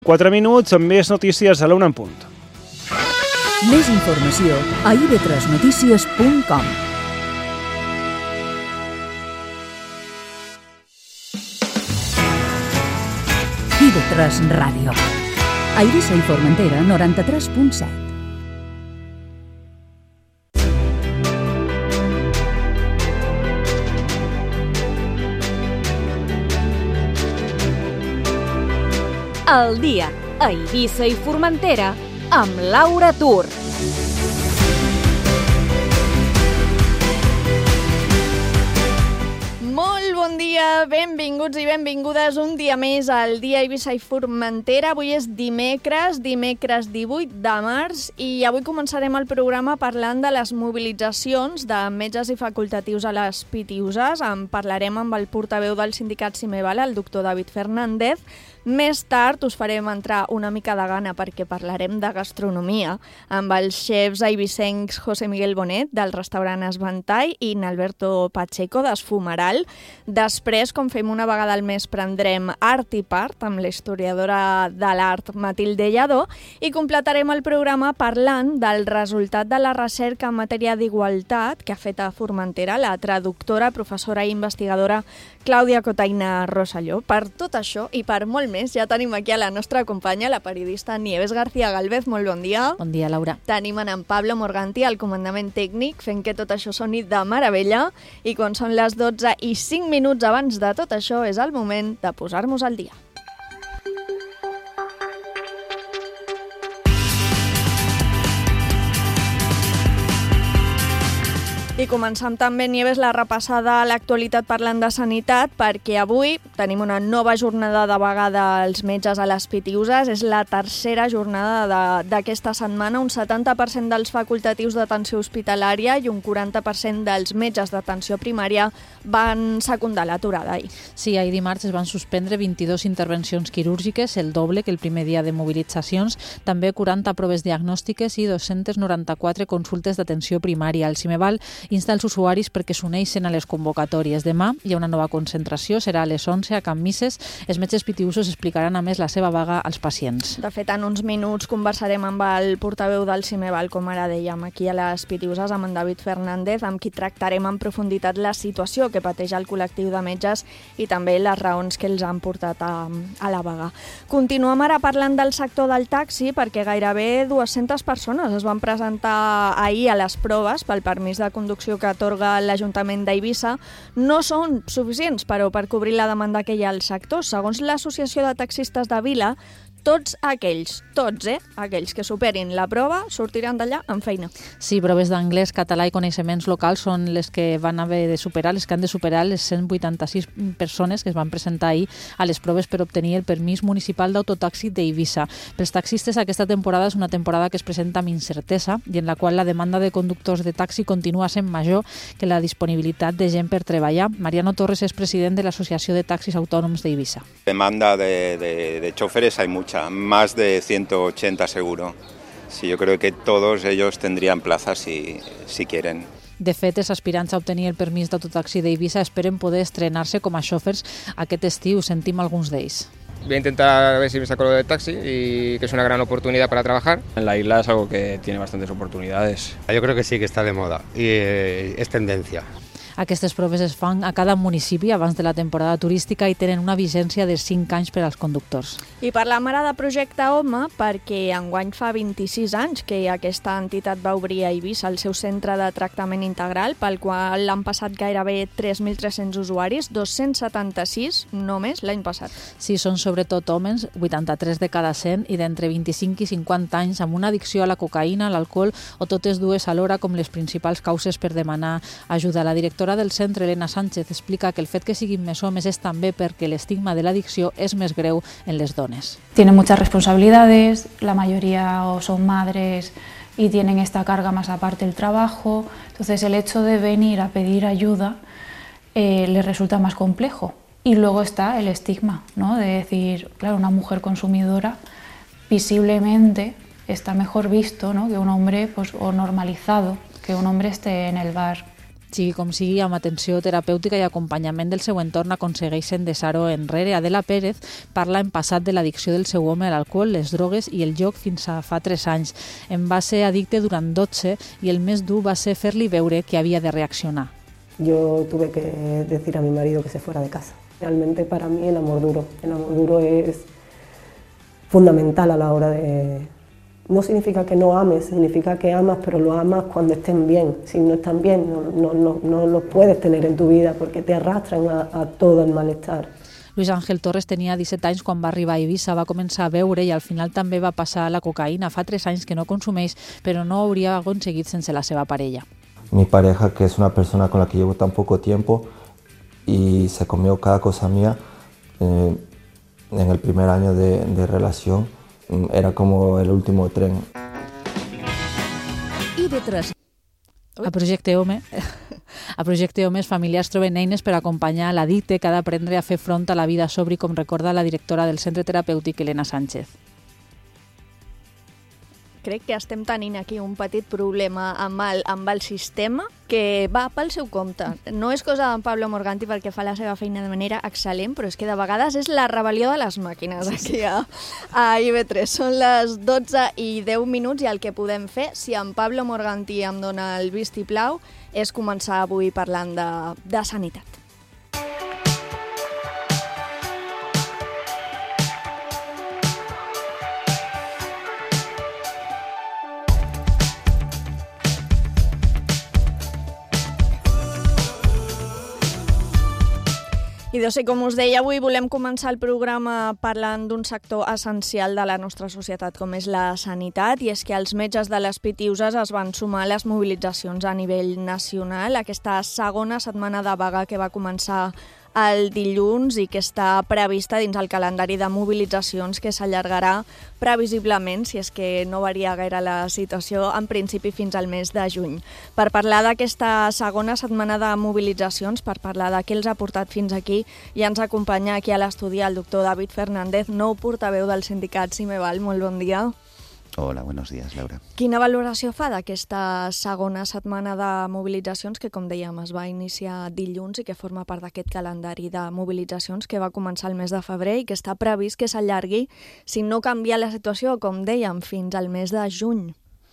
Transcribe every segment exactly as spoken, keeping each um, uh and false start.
quatre minuts amb més notícies a l'una en punt. Més informació a i ve tres notícies punt com. i ve tres Ràdio. A Eivissa i Formentera, noranta-tres punt set. El dia a Eivissa i Formentera amb Laura Tur. Molt bon dia, benvinguts i benvingudes un dia més al dia a Eivissa i Formentera. Avui és dimecres, dimecres divuit de març, i avui començarem el programa parlant de les mobilitzacions de metges i facultatius a les Pitiüses. En parlarem amb el portaveu del sindicat Simeval, el doctor David Fernández. Més tard us farem entrar una mica de gana perquè parlarem de gastronomia amb els xefs eivissencs José Miguel Bonet del restaurant Esvantall i Nalberto Pacheco d'Esfumeral. Després, com fem una vegada al mes, prendrem Art i Part amb la historiadora de l'art Matilde Lladó i completarem el programa parlant del resultat de la recerca en matèria d'igualtat que ha fet a Formentera la traductora, professora i investigadora Clàudia Cotaina Rosselló. Per tot això i per molt més, ja tenim aquí a la nostra companya, la periodista Nieves García Galvez. Molt bon dia. Bon dia, Laura. Tenim en Pablo Morganti al comandament tècnic, fent que tot això soni de meravella. I quan són les dotze i cinc minuts abans de tot això, és el moment de posar-nos al dia. I començam també, Nieves, la repassada a l'actualitat parlant de sanitat, perquè avui tenim una nova jornada de vaga dels metges a les Pitiüses. És la tercera jornada d'aquesta setmana. Un setanta per cent dels facultatius d'atenció hospitalària i un quaranta per cent dels metges d'atenció primària van secundar l'aturada ahir. Sí, ahir dimarts es van suspendre vint-i-dues intervencions quirúrgiques, el doble que el primer dia de mobilitzacions, també quaranta proves diagnòstiques i dos-centes noranta-quatre consultes d'atenció primària. El Simeval insta els usuaris perquè s'uneixen a les convocatòries. Demà hi ha una nova concentració, serà a les onze a Can Misses. Els metges pitiüsos explicaran a més la seva vaga als pacients. De fet, en uns minuts conversarem amb el portaveu del Simeval, com ara dèiem, aquí a les Pitiüses, amb en David Fernández, amb qui tractarem en profunditat la situació que pateix el col·lectiu de metges i també les raons que els han portat a, a la vaga. Continuem ara parlant del sector del taxi, perquè gairebé dues-centes persones es van presentar ahir a les proves pel permís de conducció que atorga l'Ajuntament d'Eivissa. No són suficients, però, per cobrir la demanda que hi ha al sector. Segons l'Associació de Taxistes de Vila, tots aquells, tots, eh, aquells que superin la prova sortiran d'allà amb feina. Sí, proves d'anglès, català i coneixements locals són les que van haver de superar, les que han de superar les cent vuitanta-sis persones que es van presentar ahir a les proves per obtenir el permís municipal d'autotaxi d'Eivissa. Pels taxistes, aquesta temporada és una temporada que es presenta amb incertesa i en la qual la demanda de conductors de taxi continua sent major que la disponibilitat de gent per treballar. Mariano Torres és president de l'Associació de Taxis Autònoms d'Eivissa. Demanda de, de, de choferes hay mucha. Más de ciento ochenta seguro. Sí, yo creo que todos ellos tendrían plazas si, si quieren. De fet, els aspirants a obtenir el permís d'autotaxi d'Eivissa esperen poder estrenar-se com a xòfers aquest estiu. Sentim alguns d'ells. Voy a intentar ver si me saco lo del taxi y que es una gran oportunidad para trabajar. En la isla es algo que tiene bastantes oportunidades. Yo creo que sí, que está de moda y eh, es tendencia. Aquestes proves es fan a cada municipi abans de la temporada turística i tenen una vigència de cinc anys per als conductors. I parlam ara de Projecte Home perquè enguany fa vint-i-sis anys que aquesta entitat va obrir a Eivissa el seu centre de tractament integral, pel qual han passat gairebé tres mil tres-cents usuaris, dos-cents setanta-sis només l'any passat. Sí, són sobretot homes, vuitanta-tres de cada cent, i d'entre vint-i-cinc i cinquanta anys, amb una addicció a la cocaïna, a l'alcohol o totes dues alhora com les principals causes per demanar ajuda. La directora del centre, Elena Sánchez, explica que el fet que siguin més homes és també perquè l'estigma de l'addicció és més greu en les dones. Tienen muchas responsabilidades, la mayoría o son madres y tienen esta carga más aparte del trabajo, entonces el hecho de venir a pedir ayuda eh, les resulta más complejo. Y luego está el estigma, ¿no? De decir, claro, una mujer consumidora visiblemente está mejor visto, ¿no? Que un hombre, pues, o normalizado, que un hombre esté en el bar Sigui com sigui, amb atenció terapèutica i acompanyament del seu entorn aconsegueixen deixar-ho enrere. Adela Pérez parla en passat de l'addicció del seu home a l'alcohol, les drogues i el joc fins a fa tres anys. En va ser addicte durant dotze i el més dur va ser fer-li veure que havia de reaccionar. Yo tuve que decir a mi marido que se fuera de casa. Realmente para mí el amor duro, el amor duro es fundamental a la hora de... No significa que no ames, significa que amas, pero lo amas cuando estén bien. Si no están bien, no, no, no, no los puedes tener en tu vida porque te arrastran a, a todo el malestar. Luis Ángel Torres tenia disset anys quan va arribar a Eivissa, va començar a beure i al final també va passar a la cocaïna. Fa tres anys que no consumeix, però no hauria aconseguit sense la seva parella. Mi pareja, que es una persona con la que llevo tan poco tiempo y se comió cada cosa mía, eh, en el primer año de, de relación, era como el último tren. I detrás... A Projecte Home, a Projecte Homes, familiars troben eines per acompanyar l'addicte que ha d'aprendre a fer front a la vida sobri, com recorda la directora del centre terapèutic, Elena Sánchez. Crec que estem tenint aquí un petit problema amb el, amb el sistema que va pel seu compte. No és cosa d'en Pablo Morganti perquè fa la seva feina de manera excel·lent, però és que de vegades és la rebel·lió de les màquines aquí a, a I V tres. Són les dotze i deu minuts i el que podem fer, si en Pablo Morganti em dona el vistiplau, és començar avui parlant de, de sanitat. I doncs, com us deia, avui volem començar el programa parlant d'un sector essencial de la nostra societat, com és la sanitat, i és que els metges de les Pitiuses es van sumar a les mobilitzacions a nivell nacional. Aquesta segona setmana de vaga que va començar el dilluns i que està prevista dins el calendari de mobilitzacions que s'allargarà previsiblement, si és que no varia gaire la situació, en principi fins al mes de juny. Per parlar d'aquesta segona setmana de mobilitzacions, per parlar de què els ha portat fins aquí, ja ens acompanya aquí a l'estudi el doctor David Fernández, nou portaveu del sindicat Simeval. Molt bon dia. Hola, buenos días, Laura. Quina valoració fa d'aquesta segona setmana de mobilitzacions que, com dèiem, es va iniciar dilluns i que forma part d'aquest calendari de mobilitzacions que va començar el mes de febrer i que està previst que s'allargui, si no canvia la situació, com dèiem, fins al mes de juny?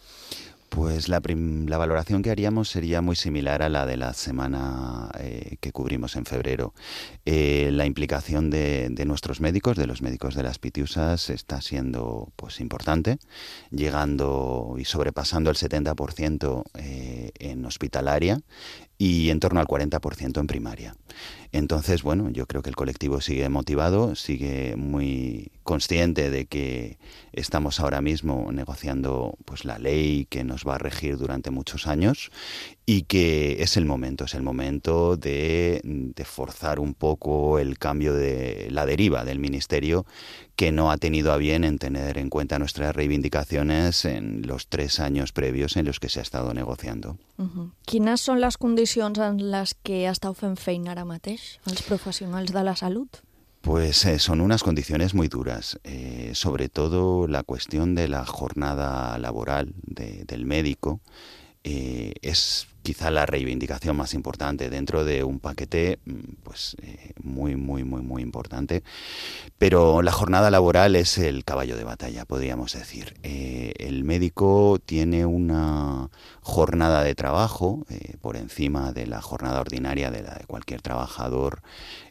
Pues la, prim, la valoración que haríamos sería muy similar a la de la semana eh, que cubrimos en febrero. Eh, la implicación de, de nuestros médicos, de los médicos de las Pitiusas, está siendo pues importante, llegando y sobrepasando el setenta por ciento eh, en hospitalaria y en torno al cuarenta por ciento en primaria. Entonces, bueno, yo creo que el colectivo sigue motivado, sigue muy consciente de que estamos ahora mismo negociando pues la ley que nos va a regir durante muchos años y que es el momento, es el momento de, de forzar un poco el cambio de la deriva del Ministerio, que no ha tenido a bien en tener en cuenta nuestras reivindicacions en los tres años previos en los que se ha estado negociando. Uh-huh. Quines són les condicions en les que esteu fent feina ara mateix, els professionals de la salut? Pues eh, son unas condiciones muy duras, eh, sobre todo la cuestión de la jornada laboral de, del médico. Eh, es quizá la reivindicación más importante dentro de un paquete pues eh, muy, muy, muy, muy importante. Pero la jornada laboral es el caballo de batalla, podríamos decir. Eh, el médico tiene una jornada de trabajo eh, por encima de la jornada ordinaria de la de cualquier trabajador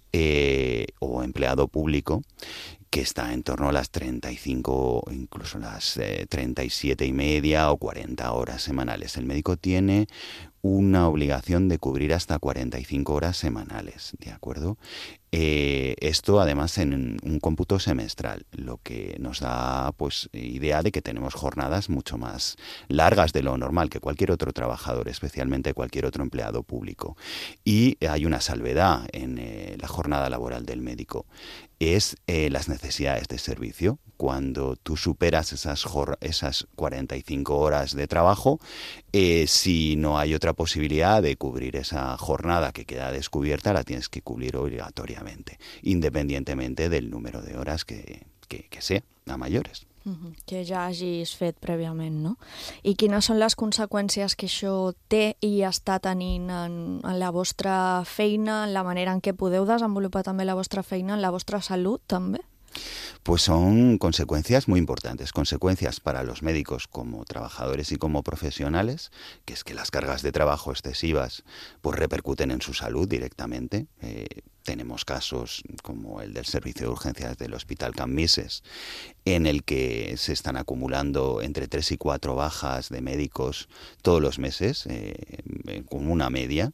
eh, o empleado público, que está en torno a las treinta y cinco, incluso las eh, treinta y siete y media o cuarenta horas semanales. El médico tiene una obligación de cubrir hasta cuarenta y cinco horas semanales, ¿de acuerdo? Eh, esto además en un cómputo semestral, lo que nos da pues idea de que tenemos jornadas mucho más largas de lo normal que cualquier otro trabajador, especialmente cualquier otro empleado público. Y hay una salvedad en eh, la jornada laboral del médico, es eh, las necesidades de servicio. Cuando tú superas esas, esas cuarenta y cinco horas de trabajo, eh, si no hay otra posibilidad de cubrir esa jornada que queda descubierta, la tienes que cubrir obligatoriamente, independientemente del número de horas que, que, que sea, a mayores. Uh-huh. Que ja hagis fet prèviament, no? I quines són les conseqüències que això té i està tenint en, en la vostra feina, en la manera en què podeu desenvolupar també la vostra feina, en la vostra salut també? Pues son consecuencias muy importantes, consecuencias para los médicos como trabajadores y como profesionales, que es que las cargas de trabajo excesivas pues repercuten en su salud directamente. Eh, tenemos casos como el del servicio de urgencias del Hospital Can Misses, en el que se están acumulando entre tres y cuatro bajas de médicos todos los meses, eh, con una media.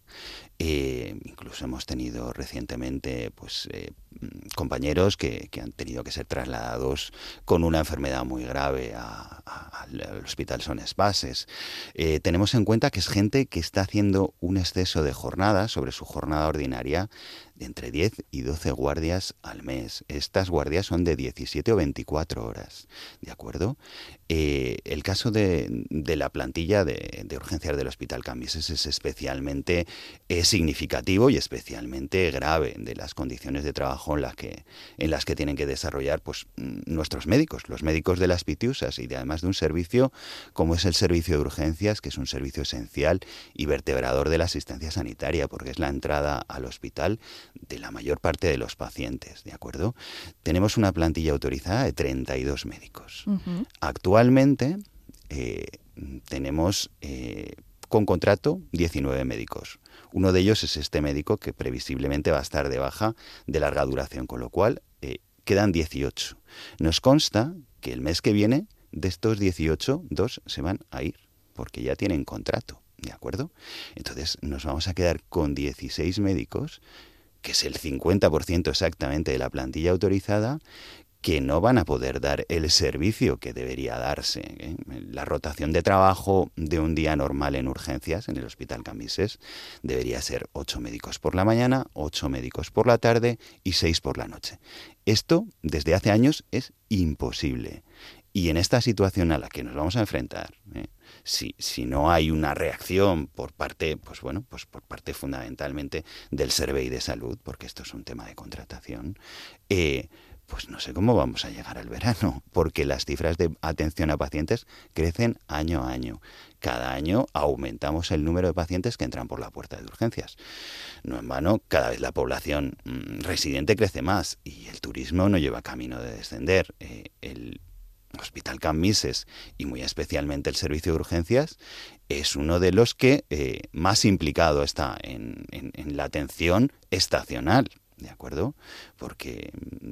Eh, incluso hemos tenido recientemente pues eh, compañeros que, que han tenido que ser trasladados con una enfermedad muy grave a, a, al Hospital Son Espases. Eh, tenemos en cuenta que es gente que está haciendo un exceso de jornada sobre su jornada ordinaria de entre diez y doce guardias al mes. Estas guardias son de diecisiete o veinticuatro horas, ¿de acuerdo? Eh, el caso de, de la plantilla de, de urgencias del Hospital Can Misses es especialmente eh, significativo y especialmente grave de las condiciones de trabajo en las que, en las que tienen que desarrollar pues, nuestros médicos, los médicos de las Pitiusas, y de, además de un servicio como es el servicio de urgencias, que es un servicio esencial y vertebrador de la asistencia sanitaria, porque es la entrada al hospital de la mayor parte de los pacientes, ¿de acuerdo? Tenemos una plantilla autorizada de treinta y dos médicos. Uh-huh. Actualmente eh, tenemos eh, con contrato diecinueve médicos. Uno de ellos es este médico que previsiblemente va a estar de baja de larga duración, con lo cual eh, quedan dieciocho. Nos consta que el mes que viene de estos dieciocho, dos se van a ir porque ya tienen contrato, ¿de acuerdo? Entonces nos vamos a quedar con dieciséis médicos, que es el cincuenta por ciento exactamente de la plantilla autorizada, que no van a poder dar el servicio que debería darse, ¿eh? La rotación de trabajo de un día normal en urgencias en el Hospital Can Misses debería ser ocho médicos por la mañana, ocho médicos por la tarde y seis por la noche. Esto desde hace años es imposible. Y en esta situación a la que nos vamos a enfrentar, ¿eh? si, si no hay una reacción por parte, pues bueno, pues por parte fundamentalmente del Servei de Salud, porque esto es un tema de contratación, eh, pues no sé cómo vamos a llegar al verano, porque las cifras de atención a pacientes crecen año a año. Cada año aumentamos el número de pacientes que entran por la puerta de urgencias. No en vano, cada vez la población mmm, residente crece más y el turismo no lleva camino de descender. Eh, el Hospital Can Misses y muy especialmente el servicio de urgencias es uno de los que eh, más implicado está en, en, en la atención estacional, ¿de acuerdo? Porque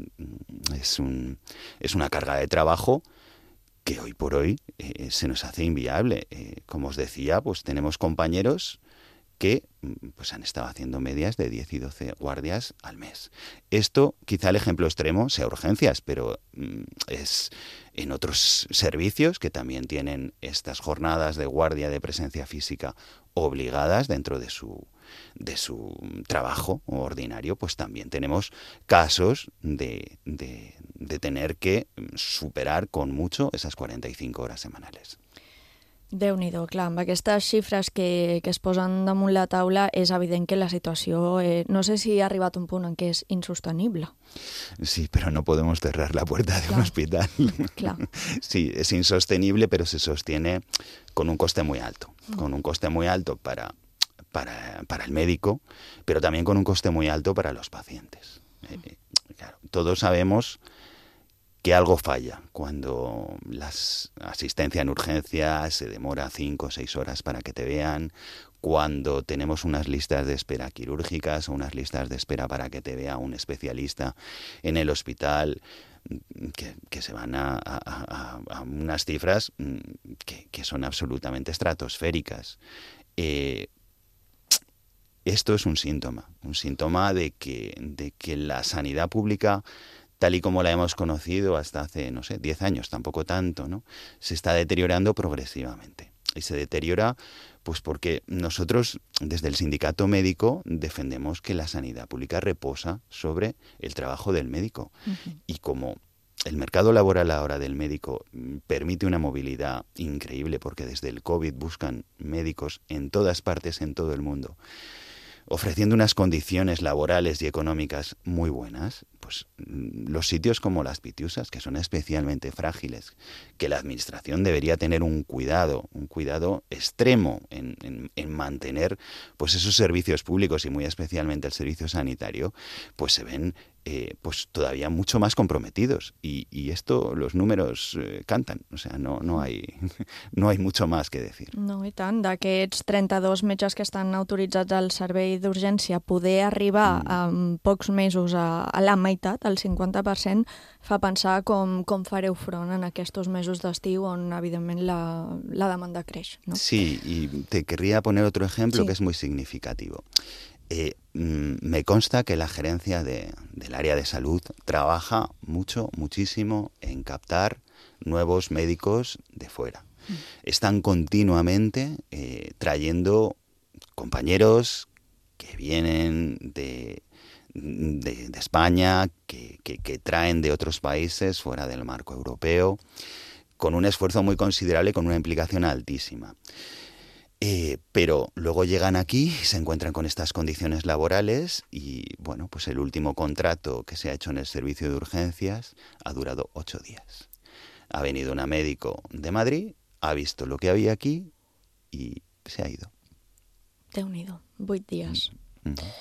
es, un, es una carga de trabajo que hoy por hoy eh, se nos hace inviable. Eh, como os decía, pues tenemos compañeros que pues han estado haciendo medias de diez y doce guardias al mes. Esto, quizá el ejemplo extremo sea urgencias, pero mm, es en otros servicios que también tienen estas jornadas de guardia de presencia física obligadas dentro de su, de su trabajo ordinario, pues también tenemos casos de, de, de tener que superar con mucho esas cuarenta y cinco horas semanales. Déu-n'hi-do, clar, amb aquestes xifres que, que es posen damunt la taula és evident que la situació, eh, no sé si ha arribat un punt en què és insostenible. Sí, pero no podemos cerrar la puerta de claro. un hospital. Claro. Sí, es insostenible, pero se sostiene con un coste muy alto, mm. con un coste muy alto para, para, para el médico, pero también con un coste muy alto para los pacientes. Mm. Eh, claro, todos sabemos que algo falla cuando la asistencia en urgencias se demora cinco o seis horas para que te vean, cuando tenemos unas listas de espera quirúrgicas o unas listas de espera para que te vea un especialista en el hospital, que, que se van a, a, a, a unas cifras que, que son absolutamente estratosféricas. Eh, esto es un síntoma, un síntoma de que, de que la sanidad pública, tal y como la hemos conocido hasta hace, no sé, diez años, tampoco tanto, ¿no? Se está deteriorando progresivamente. Y se deteriora pues porque nosotros, desde el sindicato médico, defendemos que la sanidad pública reposa sobre el trabajo del médico. Uh-huh. Y como el mercado laboral ahora del médico permite una movilidad increíble, porque desde el COVID buscan médicos en todas partes, en todo el mundo, ofreciendo unas condiciones laborales y económicas muy buenas, pues pues los sitios como las Pitiusas, que son especialmente frágiles, que la administración debería tener un cuidado, un cuidado extremo en, en, en mantener pues esos servicios públicos y muy especialmente el servicio sanitario, pues se ven eh, pues todavía mucho más comprometidos. Y, y esto, los números eh, cantan, o sea, no, no, hay, no hay mucho más que decir. No, i tant. D'aquests trenta-dos metges que estan autoritzats al servei d'urgència, poder arribar mm. en pocs mesos a, a la meitat, al cinquanta per cent, fa pensar com, com fareu front en aquests mesos d'estiu on, evidentment, la, la demanda creix, ¿no? Sí, y te querría poner otro ejemplo sí. que es muy significativo. Eh, me consta que la gerencia de, del área de salud trabaja mucho, muchísimo en captar nuevos médicos de fuera. Mm. Están continuamente eh, trayendo compañeros que vienen de, de, de España, que, que, que traen de otros países fuera del marco europeo, con un esfuerzo muy considerable y con una implicación altísima. Eh, pero luego llegan aquí y se encuentran con estas condiciones laborales y, bueno, pues el último contrato que se ha hecho en el servicio de urgencias ha durado ocho días. Ha venido una médico de Madrid, ha visto lo que había aquí y se ha ido. Déu-n'hi-do, vuit dies. Mm-hmm.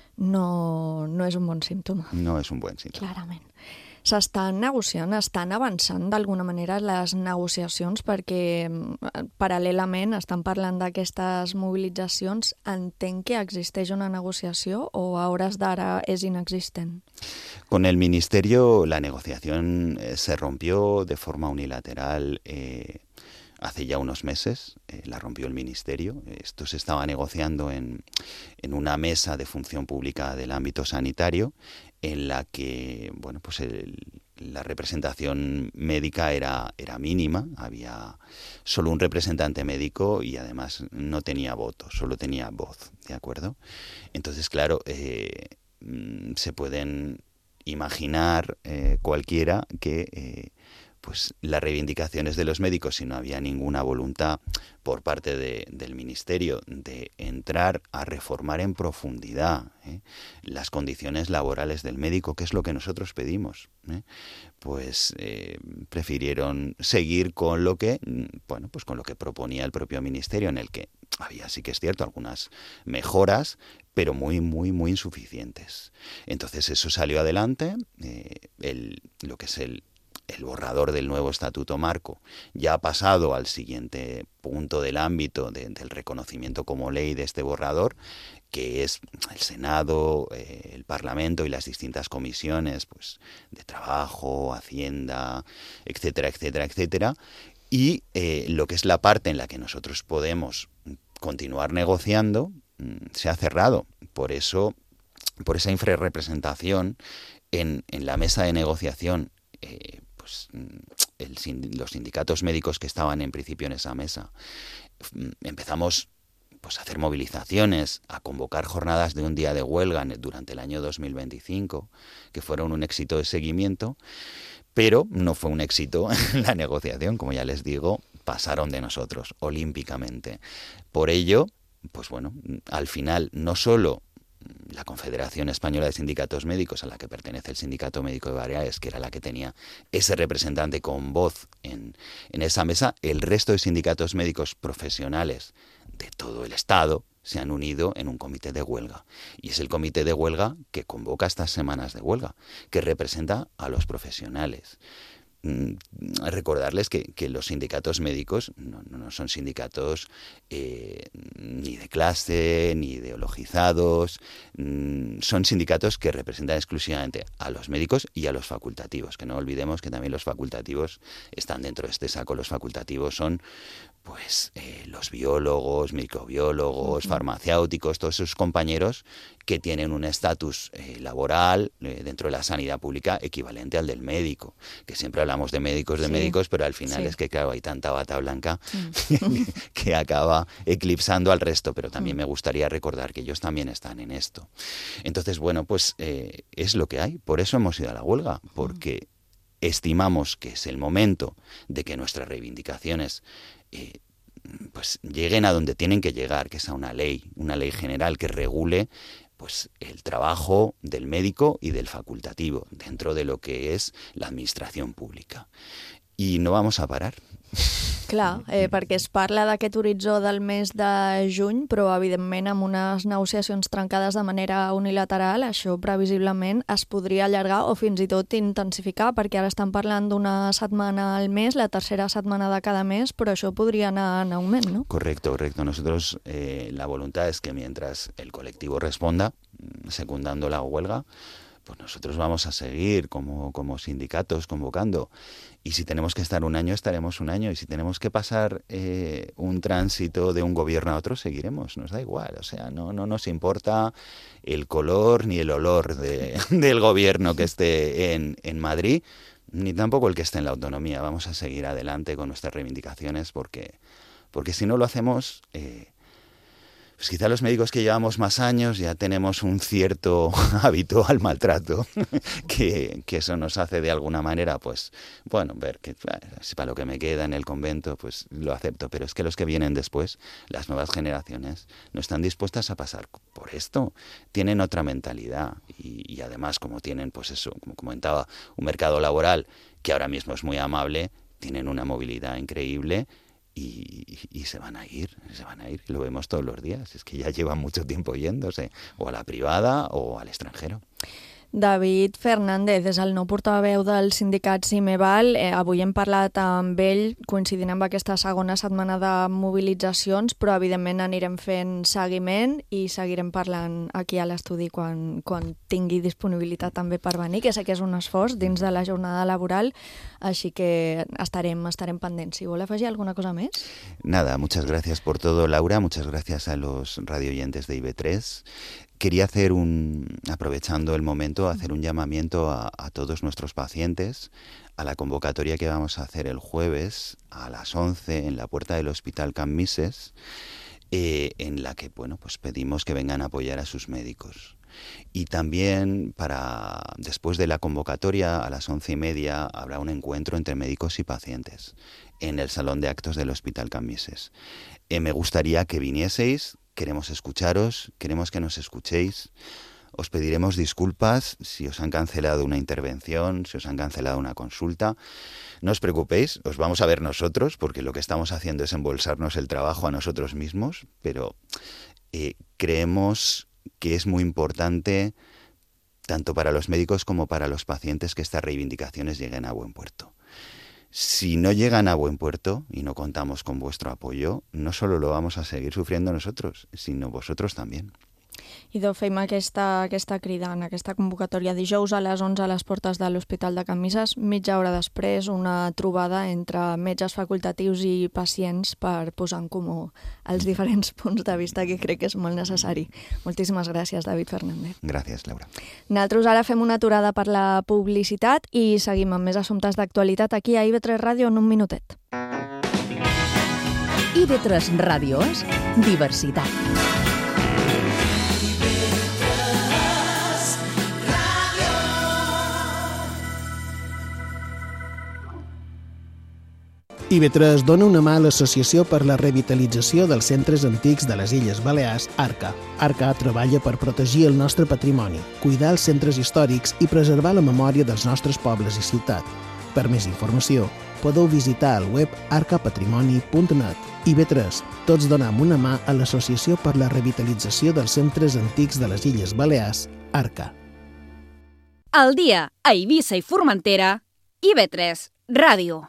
No, no és un bon símptoma. No és un bon símptoma. Clarament. S'estan negociant, estan avançant d'alguna manera les negociacions perquè paral·lelament estan parlant d'aquestes mobilitzacions. Entenc que existeix una negociació o a hores d'ara és inexistent? Con el Ministerio la negociación eh, se rompió de forma unilateral eh, hace ya unos meses, eh, la rompió el Ministerio. Esto se estaba negociando en, en una mesa de función pública del ámbito sanitario, en la que, bueno, pues el, la representación médica era, era mínima, había solo un representante médico y además no tenía voto, solo tenía voz, ¿de acuerdo? Entonces, claro, eh, se pueden imaginar eh, cualquiera que eh, pues las reivindicaciones de los médicos, si no había ninguna voluntad por parte de, del Ministerio de entrar a reformar en profundidad ¿eh? las condiciones laborales del médico, que es lo que nosotros pedimos, ¿eh? pues eh, prefirieron seguir con lo que, bueno, pues con lo que proponía el propio Ministerio, en el que había, sí que es cierto, algunas mejoras, pero muy, muy, muy insuficientes. Entonces eso salió adelante, eh, el, lo que es el El borrador del nuevo Estatuto Marco ya ha pasado al siguiente punto del ámbito de, del reconocimiento como ley de este borrador, que es el Senado, eh, el Parlamento y las distintas comisiones pues, de Trabajo, Hacienda, etcétera, etcétera, etcétera. Y eh, lo que es la parte en la que nosotros podemos continuar negociando mmm, se ha cerrado. Por eso, por esa infrarrepresentación en, en la mesa de negociación, eh, pues el, los sindicatos médicos que estaban en principio en esa mesa, empezamos pues, a hacer movilizaciones, a convocar jornadas de un día de huelga durante el año dos mil veinticinco, que fueron un éxito de seguimiento, pero no fue un éxito en la negociación, como ya les digo, pasaron de nosotros olímpicamente. Por ello, pues bueno, al final no solo la Confederación Española de Sindicatos Médicos, a la que pertenece el Sindicato Médico de Baleares, que era la que tenía ese representante con voz en, en esa mesa, el resto de sindicatos médicos profesionales de todo el Estado se han unido en un comité de huelga. Y es el comité de huelga que convoca estas semanas de huelga, que representa a los profesionales. Recordarles que, que los sindicatos médicos no, no son sindicatos eh, ni de clase, ni ideologizados, mm, son sindicatos que representan exclusivamente a los médicos y a los facultativos, que no olvidemos que también los facultativos están dentro de este saco. Los facultativos son pues eh, los biólogos, microbiólogos, uh-huh. farmacéuticos, todos esos compañeros que tienen un estatus eh, laboral eh, dentro de la sanidad pública equivalente al del médico, que siempre hablamos de médicos, de sí. médicos, pero al final sí. es que, claro, hay tanta bata blanca mm. que, que acaba eclipsando al resto, pero también mm. me gustaría recordar que ellos también están en esto. Entonces, bueno, pues eh, es lo que hay, por eso hemos ido a la huelga, porque mm. estimamos que es el momento de que nuestras reivindicaciones eh, pues lleguen a donde tienen que llegar, que es a una ley, una ley general que regule pues el trabajo del médico y del facultativo dentro de lo que es la administración pública. I no vamos a parar. Clar, eh, perquè es parla d'aquest horitzó del mes de juny, però evidentment amb unes negociacions trencades de manera unilateral, això previsiblement es podria allargar o fins i tot intensificar, perquè ara estan parlant d'una setmana al mes, la tercera setmana de cada mes, però això podria anar en augment, ¿no? Correcto, correcto. Nosotros eh, la voluntad es que mientras el colectivo responda, secundando la huelga, pues nosotros vamos a seguir como, como sindicatos convocando. Y si tenemos que estar un año, estaremos un año. Y si tenemos que pasar eh, un tránsito de un gobierno a otro, seguiremos. Nos da igual. O sea, no, no nos importa el color ni el olor de, del gobierno que esté en, en Madrid, ni tampoco el que esté en la autonomía. Vamos a seguir adelante con nuestras reivindicaciones porque, porque si no lo hacemos... Eh, Pues quizá los médicos que llevamos más años ya tenemos un cierto hábito al maltrato, que, que eso nos hace de alguna manera, pues, bueno, ver que si para lo que me queda en el convento, pues lo acepto. Pero es que los que vienen después, las nuevas generaciones, no están dispuestas a pasar por esto. Tienen otra mentalidad y, y además, como tienen, pues eso, como comentaba, un mercado laboral que ahora mismo es muy amable, tienen una movilidad increíble. Y, y se van a ir, se van a ir, lo vemos todos los días, es que ya llevan mucho tiempo yéndose, o a la privada o al extranjero. David Fernández és el nou portaveu del sindicat Cimeval. Eh, avui hem parlat amb ell, coincidint amb aquesta segona setmana de mobilitzacions, però evidentment anirem fent seguiment i seguirem parlant aquí a l'estudi quan, quan tingui disponibilitat també per venir, que sé que és un esforç dins de la jornada laboral, així que estarem, estarem pendents. Si vol afegir alguna cosa més? Nada, muchas gracias por todo, Laura, muchas gracias a los radioyentes de I B tres. Quería hacer un, aprovechando el momento, hacer un llamamiento a, a todos nuestros pacientes a la convocatoria que vamos a hacer el jueves a las once en la puerta del Hospital Can Misses, eh, en la que bueno, pues pedimos que vengan a apoyar a sus médicos. Y también para después de la convocatoria a las once y media habrá un encuentro entre médicos y pacientes en el salón de actos del Hospital Can Misses. Eh, me gustaría que vinieseis. Queremos escucharos, queremos que nos escuchéis. Os pediremos disculpas si os han cancelado una intervención, si os han cancelado una consulta. No os preocupéis, os vamos a ver nosotros, porque lo que estamos haciendo es embolsarnos el trabajo a nosotros mismos, pero eh, creemos que es muy importante, tanto para los médicos como para los pacientes, que estas reivindicaciones lleguen a buen puerto. Si no llegan a buen puerto y no contamos con vuestro apoyo, no solo lo vamos a seguir sufriendo nosotros, sino vosotros también. Idò, fem aquesta, aquesta crida en aquesta convocatòria dijous a les onze a les portes de l'Hospital de Can Misses, mitja hora després una trobada entre metges facultatius i pacients per posar en comú els diferents punts de vista, que crec que és molt necessari. Moltíssimes gràcies, David Fernández. Gràcies, Laura. Nosaltres ara fem una aturada per la publicitat i seguim amb més assumptes d'actualitat aquí a I B tres Ràdio en un minutet. I B tres Ràdio és diversitat. I B tres dona una mà a l'Associació per la Revitalització dels Centres Antics de les Illes Balears, ARCA. ARCA treballa per protegir el nostre patrimoni, cuidar els centres històrics i preservar la memòria dels nostres pobles i ciutat. Per més informació, podeu visitar el web arca patrimoni punt net. I B tres, tots donem una mà a l'Associació per la Revitalització dels Centres Antics de les Illes Balears, ARCA. Al dia, a Eivissa i Formentera, I B tres Ràdio.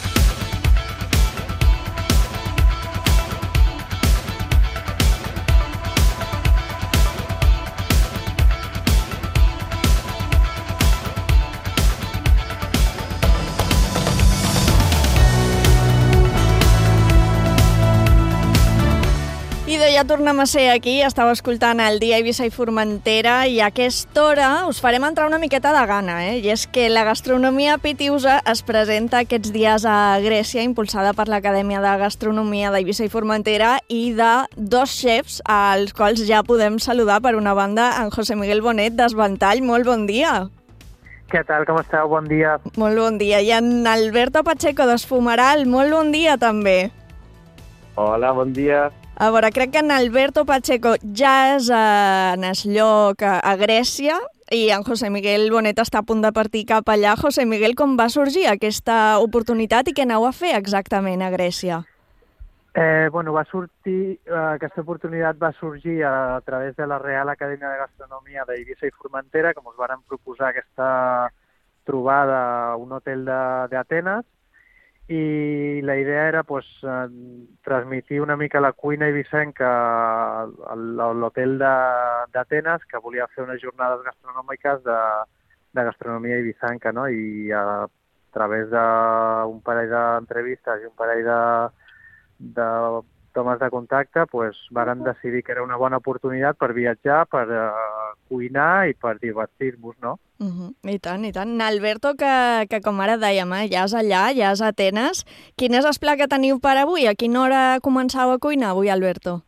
Ja tornem a ser aquí, estàu escoltant el dia Eivissa i Formentera i a aquesta hora us farem entrar una miqueta de gana, eh? I és que la gastronomia pitiusa es presenta aquests dies a Grècia, impulsada per l'Acadèmia de Gastronomia d'Eivissa i Formentera i de dos xefs als quals ja podem saludar. Per una banda, en José Miguel Bonet d'Esvantall. Molt bon dia. Què tal, com esteu? Bon dia. Molt bon dia. I en Alberto Pacheco d'Esfumeral. Molt bon dia també. Hola, bon dia. A veure, crec que en Alberto Pacheco ja és en el lloc a Grècia i en José Miguel Bonet està a punt de partir cap allà. José Miguel, com va sorgir aquesta oportunitat i què aneu a fer exactament a Grècia? Eh, bueno, va sortir, eh, aquesta oportunitat va sorgir a, a través de la Real Acadèmia de Gastronomia d'Eivissa i Formentera, que ens varen proposar aquesta trobada a un hotel d'Atenes, i la idea era pues, eh, transmitir una mica la cuina eivissenca a l'hotel d'Atenes, que volia fer unes jornades gastronòmiques de, de gastronomia eivissenca, no? I a través d'un parell d'entrevistes i un parell de de tomes de contacte, pues, varen decidir que era una bona oportunitat per viatjar, per uh, cuinar i per divertir-nos, no? Uh -huh. I tant, i tant. Alberto, que, que com ara dèiem, eh, ja és allà, ja és a Atenes. Quin és el pla que teniu per avui? A quina hora començau a cuinar avui, Alberto?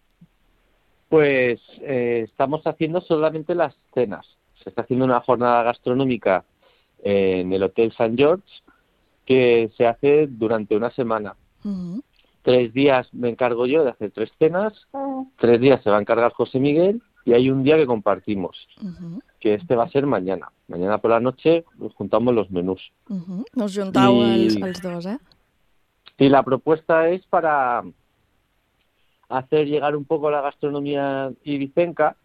Pues eh, estamos haciendo solamente las cenas. Se está haciendo una jornada gastronómica en el Hotel Saint George que se hace durante una semana. Uh-huh. Tres días me encargo yo de hacer tres cenas, tres días se va a encargar José Miguel y hay un día que compartimos, uh-huh. que este va a ser mañana. Mañana por la noche nos juntamos los menús. Uh-huh. Nos juntau y... els, els dos, eh? Y la propuesta es para hacer llegar un poco la gastronomía ibicenca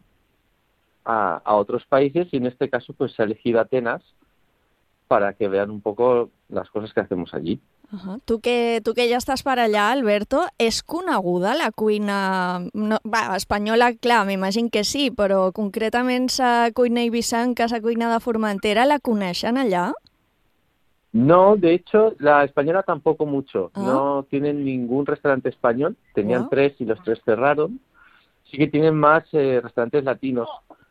a, a otros países y en este caso pues se ha elegido Atenas para que vean un poco las cosas que hacemos allí. Uh-huh. Tu, que, tu que ja estàs per allà, Alberto, és coneguda la cuina no, va, espanyola? Clar, m'imagino que sí, però concretament la cuina eivissenca, la cuina de Formentera, la coneixen allà? No, de hecho, la española tampoco mucho. ¿Ah? No tienen ningún restaurante español. Tenían Wow. tres y los tres cerraron. Sí que tienen más eh, restaurantes latinos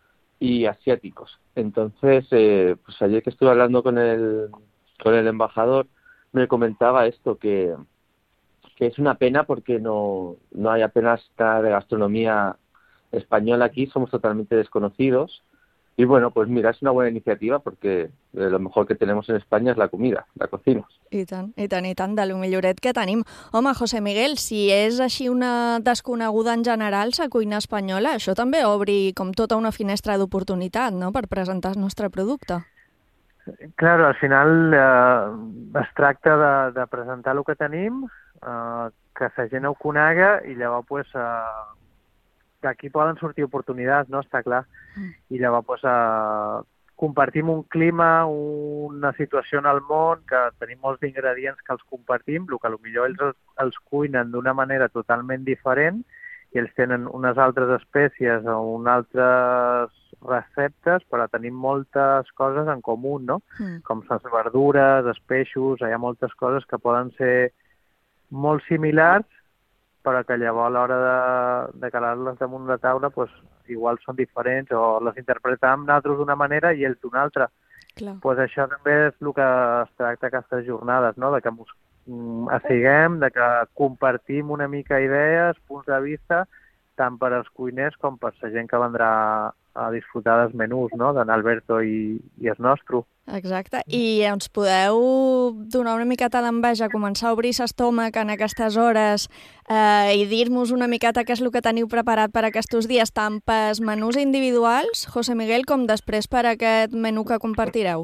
y asiáticos. Entonces, eh, pues ayer que estuve hablando con el, con el embajador, me comentaba esto, que, que es una pena porque no, no hay apenas nada de gastronomía española aquí, somos totalmente desconocidos. Y bueno, pues mira, es una buena iniciativa porque eh, lo mejor que tenemos en España es la comida, la cocina. I tant, i tant, i tant, de lo milloret que tenim. Home, José Miguel, si és així una desconeguda en general, la cuina espanyola, això també obri com tota una finestra d'oportunitat, no?, per presentar el nostre producte. Claro, al final eh, es tracta de, de presentar el que tenim, eh, que la gent ho conega i llavors pues, eh, d'aquí poden sortir oportunitats, no? Està clar. Mm. I llavors pues, eh, compartim un clima, una situació en el món, que tenim molts ingredients que els compartim, el que potser ells els, els cuinen d'una manera totalment diferent i ells tenen unes altres espècies o unes altres receptes, però tenim moltes coses en comú, no? Mm. Com les verdures, els peixos, hi ha moltes coses que poden ser molt similars, però que llavors a l'hora de, de calar-les damunt la taula pues, igual són diferents o les interpretam nosaltres d'una manera i ells d'una altra. Clar. Pues això també és el que es tracta aquestes jornades, no? De que ens assiguem, de que compartim una mica idees, punts de vista, tant per als cuiners com per la gent que vendrà a disfrutar dels menús, no?, d'en Alberto i, i el nostre. Exacte. I ens podeu donar una miqueta d'enveja, començar a obrir l'estómac en aquestes hores eh, i dir-nos una miqueta què és el que teniu preparat per aquests dies, tant pels menús individuals, José Miguel, com després per aquest menú que compartireu?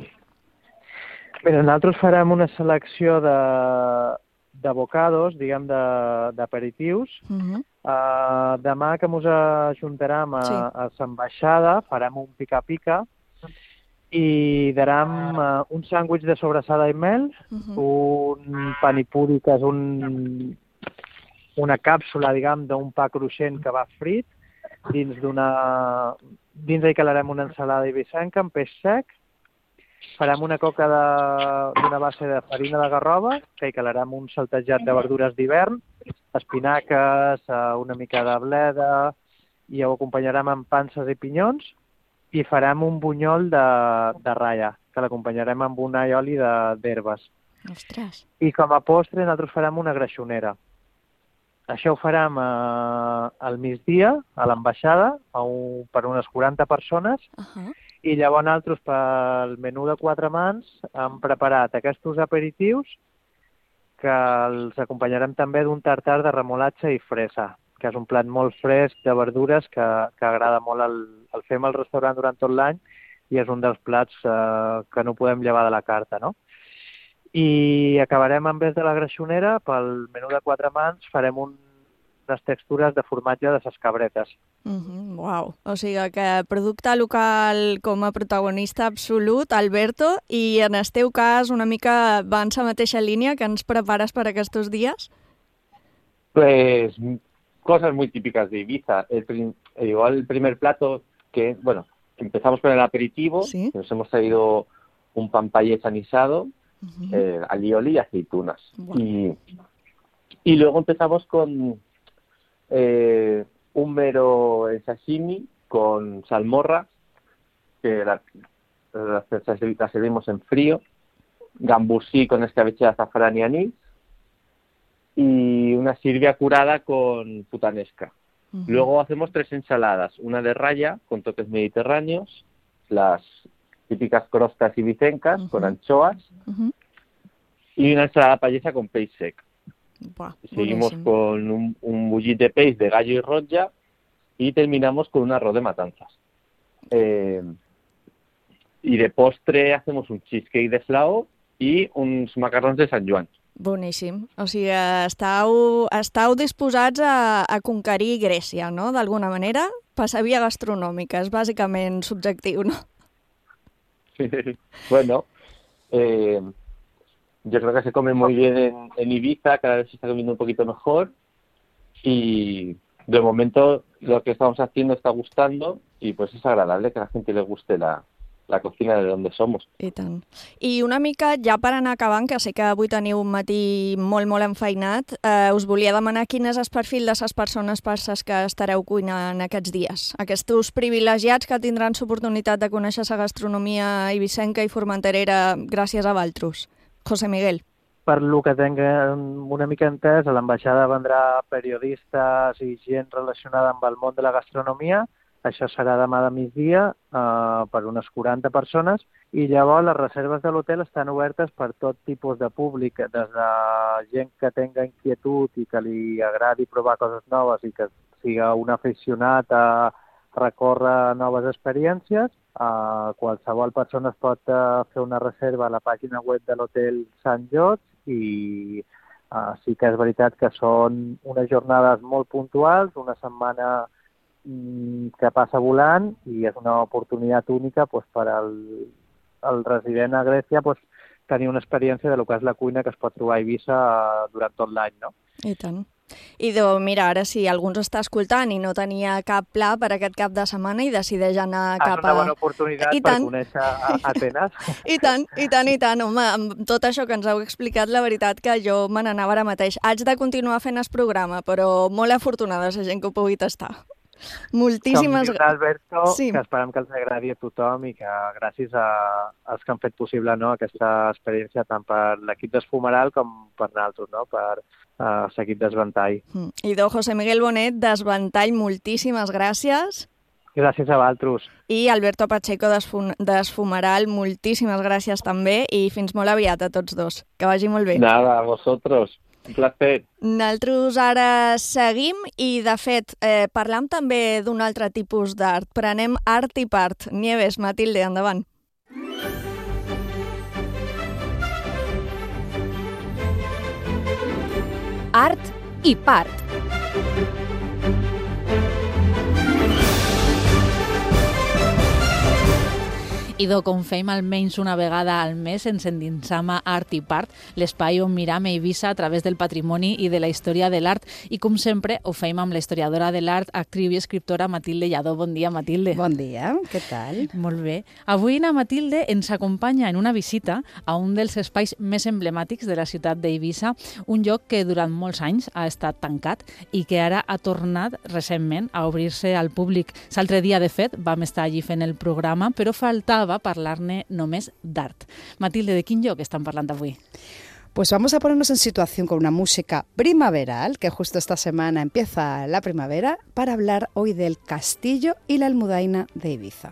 Mira, nosaltres farem una selecció de, de bocados, diguem, d'aperitius. Uh-huh. Uh, demà que ens ajuntarem a, sí. a l'ambaixada, farem un pica-pica i darem uh, un sàndwich de sobrassada i mel, uh-huh. un panipuri, que és un, una càpsula, diguem, d'un pa cruixent que va frit, dins d'una... Dins hi calarem una ensalada eivissenca amb peix sec, farem una coca d'una base de farina de garrova, que hi calarem un saltejat de verdures d'hivern, espinaques, una mica de bleda, i ho acompanyarem amb panses i pinyons, i farem un bunyol de, de ralla, que l'acompanyarem amb un all i oli d'herbes. Ostres! I com a postre nosaltres farem una greixonera. Això ho farem eh, al migdia, a l'ambaixada, un, per unes quaranta persones, uh-huh. i llavors nosaltres, pel menú de quatre mans, hem preparat aquests aperitius que els acompanyarem també d'un tartar de remolatxa i fresa. que és un plat molt fresc de verdures que, que agrada molt. El, el fem al restaurant durant tot l'any i és un dels plats eh, que no podem llevar de la carta, no? I acabarem, en vez de la greixonera, pel menú de quatre mans farem un, unes textures de formatge de ses cabretes. Mm-hmm, uau, o sigui que producte local com a protagonista absolut, Alberto, i en el teu cas una mica va en la mateixa línia que ens prepares per aquests dies? Pues cosas muy típicas de Ibiza. El, prim, igual el primer plato que, bueno, empezamos con el aperitivo, ¿sí? Nos hemos traído un pan paillés anisado, uh-huh. eh, alioli y aceitunas. Wow. Y, y luego empezamos con eh, un mero en sashimi con salmorra, que la, la, la servimos en frío, gambusí con escabeche de azafrán y anís, y una sirvia curada con putanesca. Uh-huh. Luego hacemos tres ensaladas, una de raya con toques mediterráneos, las típicas crostas ibicencas uh-huh. con anchoas uh-huh. y una ensalada payesa con peix sec. Wow, seguimos buenísimo. Con un, un bullit de peix de gallo y rotlla y terminamos con un arroz de matanzas. Eh, y de postre hacemos un cheesecake de flao y uns macarrons de Sant Joan. Boníssim. O sigui, estàu, estàu disposats a, a conquerir Grècia, no?, d'alguna manera. Passa via gastronòmica, és bàsicament subjectiu, ¿no? Sí, bueno, eh, yo creo que se come muy bien en, en Ibiza, cada vez se está comiendo un poquito mejor y de momento lo que estamos haciendo está gustando y pues es agradable que a la gente le guste la, la cocina de donde somos. I tant. I una mica, ja per anar acabant, que sé que avui teniu un matí molt, molt enfeinat, eh, us volia demanar quin és el perfil de les persones per les que estareu cuinant aquests dies. Aquests privilegiats que tindran l'oportunitat de conèixer la gastronomia ibicenca i formenterera gràcies a Valtrus. José Miguel. Per lo que tinguem una mica entès, a l'ambaixada vendrà periodistes i gent relacionada amb el món de la gastronomia. Això serà demà de migdia eh, per unes quaranta persones i llavors les reserves de l'hotel estan obertes per tot tipus de públic, des de gent que tenga inquietud i que li agradi provar coses noves i que siga un aficionat a recórrer noves experiències. Eh, qualsevol persona es pot eh, fer una reserva a la pàgina web de l'hotel Sant Llotz i eh, sí que és veritat que són unes jornades molt puntuals, una setmana que passa volant i és una oportunitat única pues, per al el resident a Grècia pues, tenir una experiència de lo que és la cuina que es pot trobar a Eivissa durant tot l'any, no? I tant. I de, mira, ara si algú ens està escoltant i no tenia cap pla per aquest cap de setmana i decideix anar cap a... És una bona oportunitat I per tant. Conèixer Atenes. I tant, i tant, i tant. Home, amb tot això que ens heu explicat, la veritat que jo me n'anava ara mateix. Haig de continuar fent el programa, però molt afortunada la gent que ho pugui tastar. Moltíssimes gràcies. Alberto, sí. Que esperem que els agradi a tothom i que gràcies a, als que han fet possible no, aquesta experiència tant per l'equip d'Esfumeral com per nosaltres, no, per uh, l'equip d'Esventall. Mm. I de José Miguel Bonet, d'Esventall, moltíssimes gràcies. Gràcies a vosaltres. I Alberto Pacheco d'Esfumeral, moltíssimes gràcies també i fins molt aviat a tots dos. Que vagi molt bé. Nada, a vosotros. Un placer. Nosaltres ara seguim i, de fet, eh, parlam també d'un altre tipus d'art. Prenem art i part. Nieves, Matilde, endavant. Art i part. I do, com fem almenys una vegada al mes, ens endinsam a Art i Part, l'espai on miram Eivissa a través del patrimoni i de la història de l'art. I, com sempre, ho fem amb la historiadora de l'art, actriu i escriptora Matilde Lladó. Bon dia, Matilde. Bon dia, què tal? Molt bé. Avui na Matilde ens acompanya en una visita a un dels espais més emblemàtics de la ciutat d'Eivissa, un lloc que durant molts anys ha estat tancat i que ara ha tornat recentment a obrir-se al públic. L'altre dia, de fet, vam estar allí fent el programa, però faltava va parlar-ne només d'art. Matilde, ¿de quin lloc estan parlant avui? Pues vamos a ponernos en situación con una música primaveral, que justo esta semana empieza la primavera, para hablar hoy del Castillo y la Almudaina de Ibiza.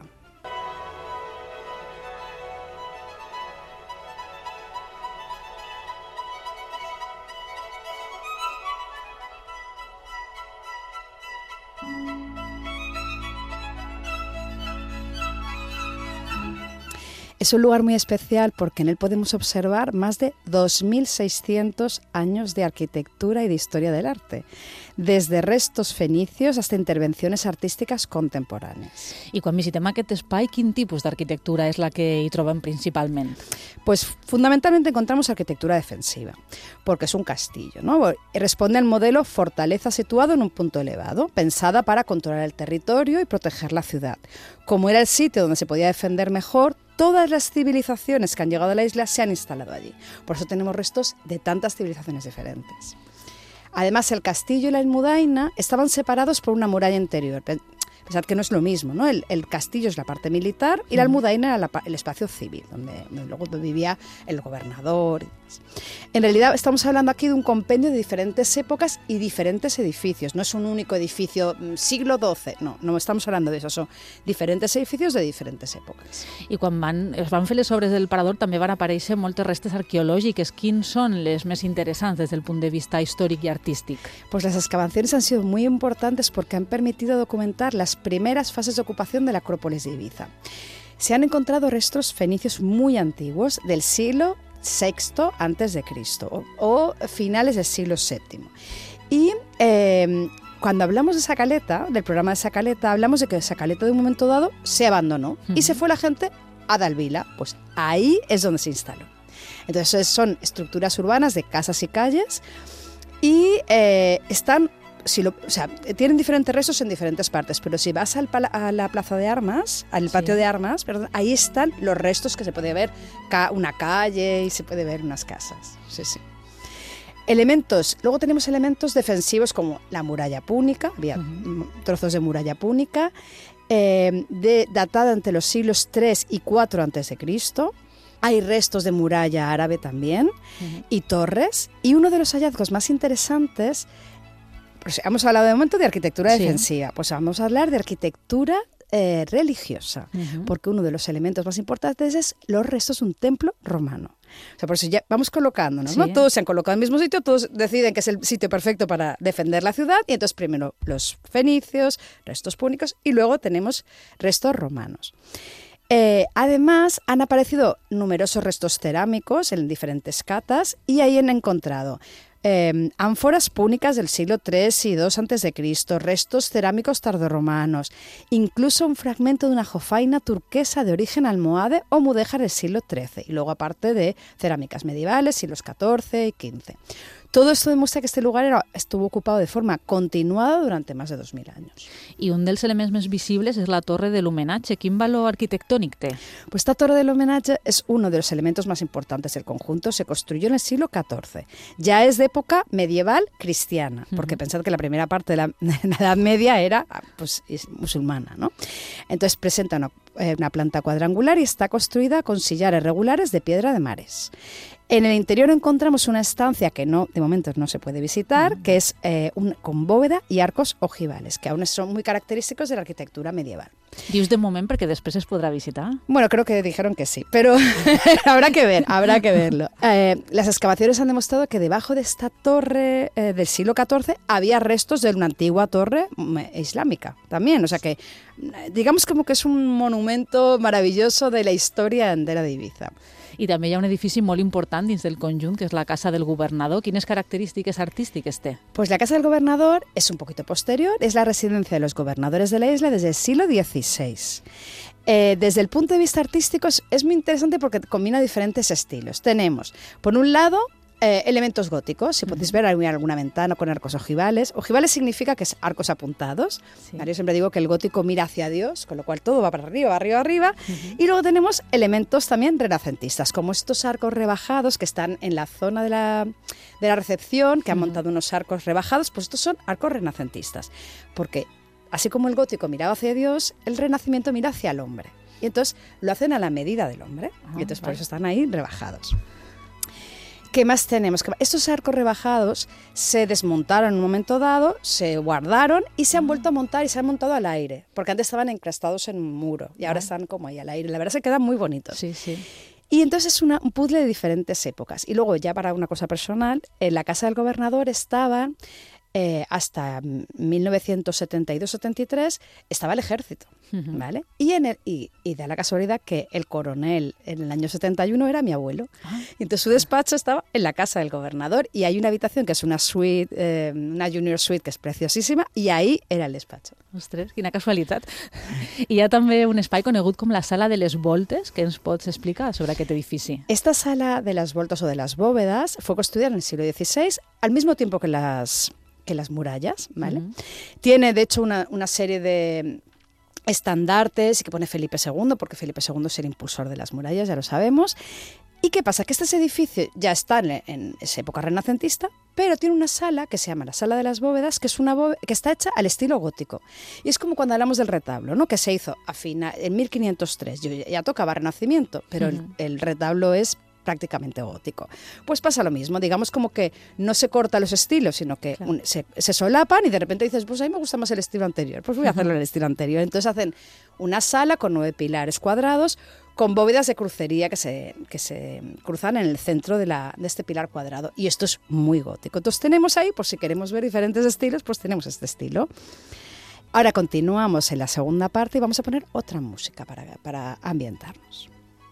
Es un lugar muy especial porque en él podemos observar más de dos mil seiscientos años de arquitectura y de historia del arte, desde restos fenicios hasta intervenciones artísticas contemporáneas. I quan visitem aquest espai, quin tipus d'arquitectura és la que hi trobem principalment? Pues fundamentalmente encontramos arquitectura defensiva, porque es un castillo, ¿no? Y responde al modelo fortaleza situado en un punto elevado, pensada para controlar el territorio y proteger la ciudad. Como era el sitio donde se podía defender mejor, todas las civilizaciones que han llegado a la isla se han instalado allí. Por eso tenemos restos de tantas civilizaciones diferentes. Además, el castillo y la almudaina estaban separados por una muralla interior. Pensad que no es lo mismo, ¿no? El, el castillo es la parte militar y la almudaina era la, el espacio civil, donde, donde luego vivía el gobernador. En realidad estamos hablando aquí de un compendio de diferentes épocas y diferentes edificios. No es un único edificio siglo doce, no, no estamos hablando de eso, son diferentes edificios de diferentes èpoques. I quan van, es van fer les obres del Parador també van aparèixer moltes restes arqueològiques. Quins són les més interessants des del punt de vista històric i artístic? Pues las excavaciones han sido muy importantes porque han permitido documentar las primeras fases de ocupación de la Acrópolis de Ibiza. Se han encontrado restos fenicios muy antiguos del siglo sexto antes de Cristo o, o finales del siglo séptimo. Y eh, cuando hablamos de Sacaleta, del programa de Sacaleta, hablamos de que Sacaleta de un momento dado se abandonó uh-huh. y se fue la gente a Dalvila. Pues ahí es donde se instaló. Entonces son estructuras urbanas de casas y calles y eh, están... Si lo, o sea, tienen diferentes restos en diferentes partes, pero si vas al pala, a la plaza de armas, al patio sí. de armas, perdón, ahí están los restos que se puede ver, ca, una calle y se puede ver unas casas. Sí, sí. Elementos, luego tenemos elementos defensivos como la muralla púnica, había uh-huh. trozos de muralla púnica, eh, de, datada entre los siglos tres y cuatro antes de Cristo. Hay restos de muralla árabe también uh-huh. y torres. Y uno de los hallazgos más interesantes, pues hemos hablado de momento de arquitectura sí. defensiva, pues vamos a hablar de arquitectura eh, religiosa, uh-huh. porque uno de los elementos más importantes es los restos de un templo romano. O sea, por eso ya vamos colocándonos, sí. ¿no? Todos se han colocado en el mismo sitio, todos deciden que es el sitio perfecto para defender la ciudad, y entonces primero los fenicios, restos púnicos, y luego tenemos restos romanos. Eh, además, han aparecido numerosos restos cerámicos en diferentes catas, y ahí han encontrado Eh, ánforas púnicas del siglo tres y dos antes de Cristo, restos cerámicos tardorromanos, incluso un fragmento de una jofaina turquesa de origen almohade o mudéjar del siglo trece, y luego aparte de cerámicas medievales, siglos catorce y quince. Todo esto demuestra que este lugar era, estuvo ocupado de forma continuada durante más de dos mil años. I un dels elements més visibles és la torre de l'homenatge. Quin valor arquitectònic té? Pues esta torre del homenaje es uno de los elementos más importantes del conjunto. Se construyó en el siglo catorce. Ya es de época medieval cristiana, porque uh-huh. pensad que la primera parte de la, de la Edad Media era pues, musulmana, ¿no? Entonces presenta una, eh, una planta cuadrangular y está construida con sillares regulares de piedra de mares. En el interior encontramos una estancia que no, de momento no se puede visitar, que es eh, un, con bóveda y arcos ojivales, que aún son muy característicos de la arquitectura medieval. Dius de moment perquè després es podrà visitar? Bueno, creo que dijeron que sí, pero habrá que ver, habrá que verlo. Eh, las excavaciones han demostrado que debajo de esta torre eh, del siglo catorce había restos de una antigua torre islámica también, o sea que digamos como que es un monumento maravilloso de la historia entera de Ibiza. I també hi ha un edifici molt important dins del conjunt, que és la Casa del Governador. Quines característiques artístiques té? Pues la Casa del Gobernador es un poquito posterior, es la residencia de los gobernadores de la isla desde el siglo dieciséis. Eh, desde el punto de vista artístico es, es muy interesante porque combina diferentes estilos. Tenemos, por un lado, Eh, elementos góticos, si podéis ver, hay alguna ventana con arcos ojivales. Ojivales significa que es arcos apuntados. Sí. Yo siempre digo que el gótico mira hacia Dios, con lo cual todo va para arriba, arriba, arriba. Uh-huh. Y luego tenemos elementos también renacentistas, como estos arcos rebajados que están en la zona de la, de la recepción, que han uh-huh. montado unos arcos rebajados, pues estos son arcos renacentistas. Porque así como el gótico miraba hacia Dios, el renacimiento mira hacia el hombre. Y entonces lo hacen a la medida del hombre. Uh-huh. Y entonces vale. por eso están ahí rebajados. ¿Qué más tenemos? Estos arcos rebajados se desmontaron en un momento dado, se guardaron y se han vuelto a montar y se han montado al aire, porque antes estaban enclastados en un muro y ahora están como ahí al aire. La verdad es que quedan muy bonitos. Sí, sí. Y entonces es una, un puzzle de diferentes épocas. Y luego, ya para una cosa personal, en la Casa del Gobernador estaban eh, hasta mil novecientos setenta y dos setenta y tres estaba el ejército, uh-huh. ¿vale? Y, en el, y, y da la casualidad que el coronel en el año setenta y uno era mi abuelo. Ah. Y entonces su despacho estaba en la casa del gobernador y hay una habitación que es una suite, eh, una junior suite que es preciosísima y ahí era el despacho. Ostres, quina casualitat. I hi ha també un espai conegut com la Sala de les Voltes, que ens pots explicar sobre aquest edifici. Esta Sala de las Voltas o de las Bóvedas fue construida en el siglo dieciséis al mismo tiempo que las, que las murallas, ¿vale? Uh-huh. Tiene, de hecho, una, una serie de estandartes que pone Felipe segundo, porque Felipe segundo es el impulsor de las murallas, ya lo sabemos. ¿Y qué pasa? Que estos edificios ya están en, en esa época renacentista, pero tiene una sala que se llama la Sala de las Bóvedas, que es una bóveda, que está hecha al estilo gótico. Y es como cuando hablamos del retablo, ¿no? Que se hizo a final, en mil quinientos tres. Yo ya, ya tocaba Renacimiento, pero uh-huh. el, el retablo es prácticamente gótico. Pues pasa lo mismo, digamos como que no se corta los estilos, sino que claro. un, se, se solapan y de repente dices, pues a mí me gusta más el estilo anterior, pues voy a hacerlo en el estilo anterior. Entonces hacen una sala con nueve pilares cuadrados, con bóvedas de crucería que se, que se cruzan en el centro de, la, de este pilar cuadrado. Y esto es muy gótico. Entonces tenemos ahí, por si queremos ver diferentes estilos, pues tenemos este estilo. Ahora continuamos en la segunda parte y vamos a poner otra música para, para ambientarnos.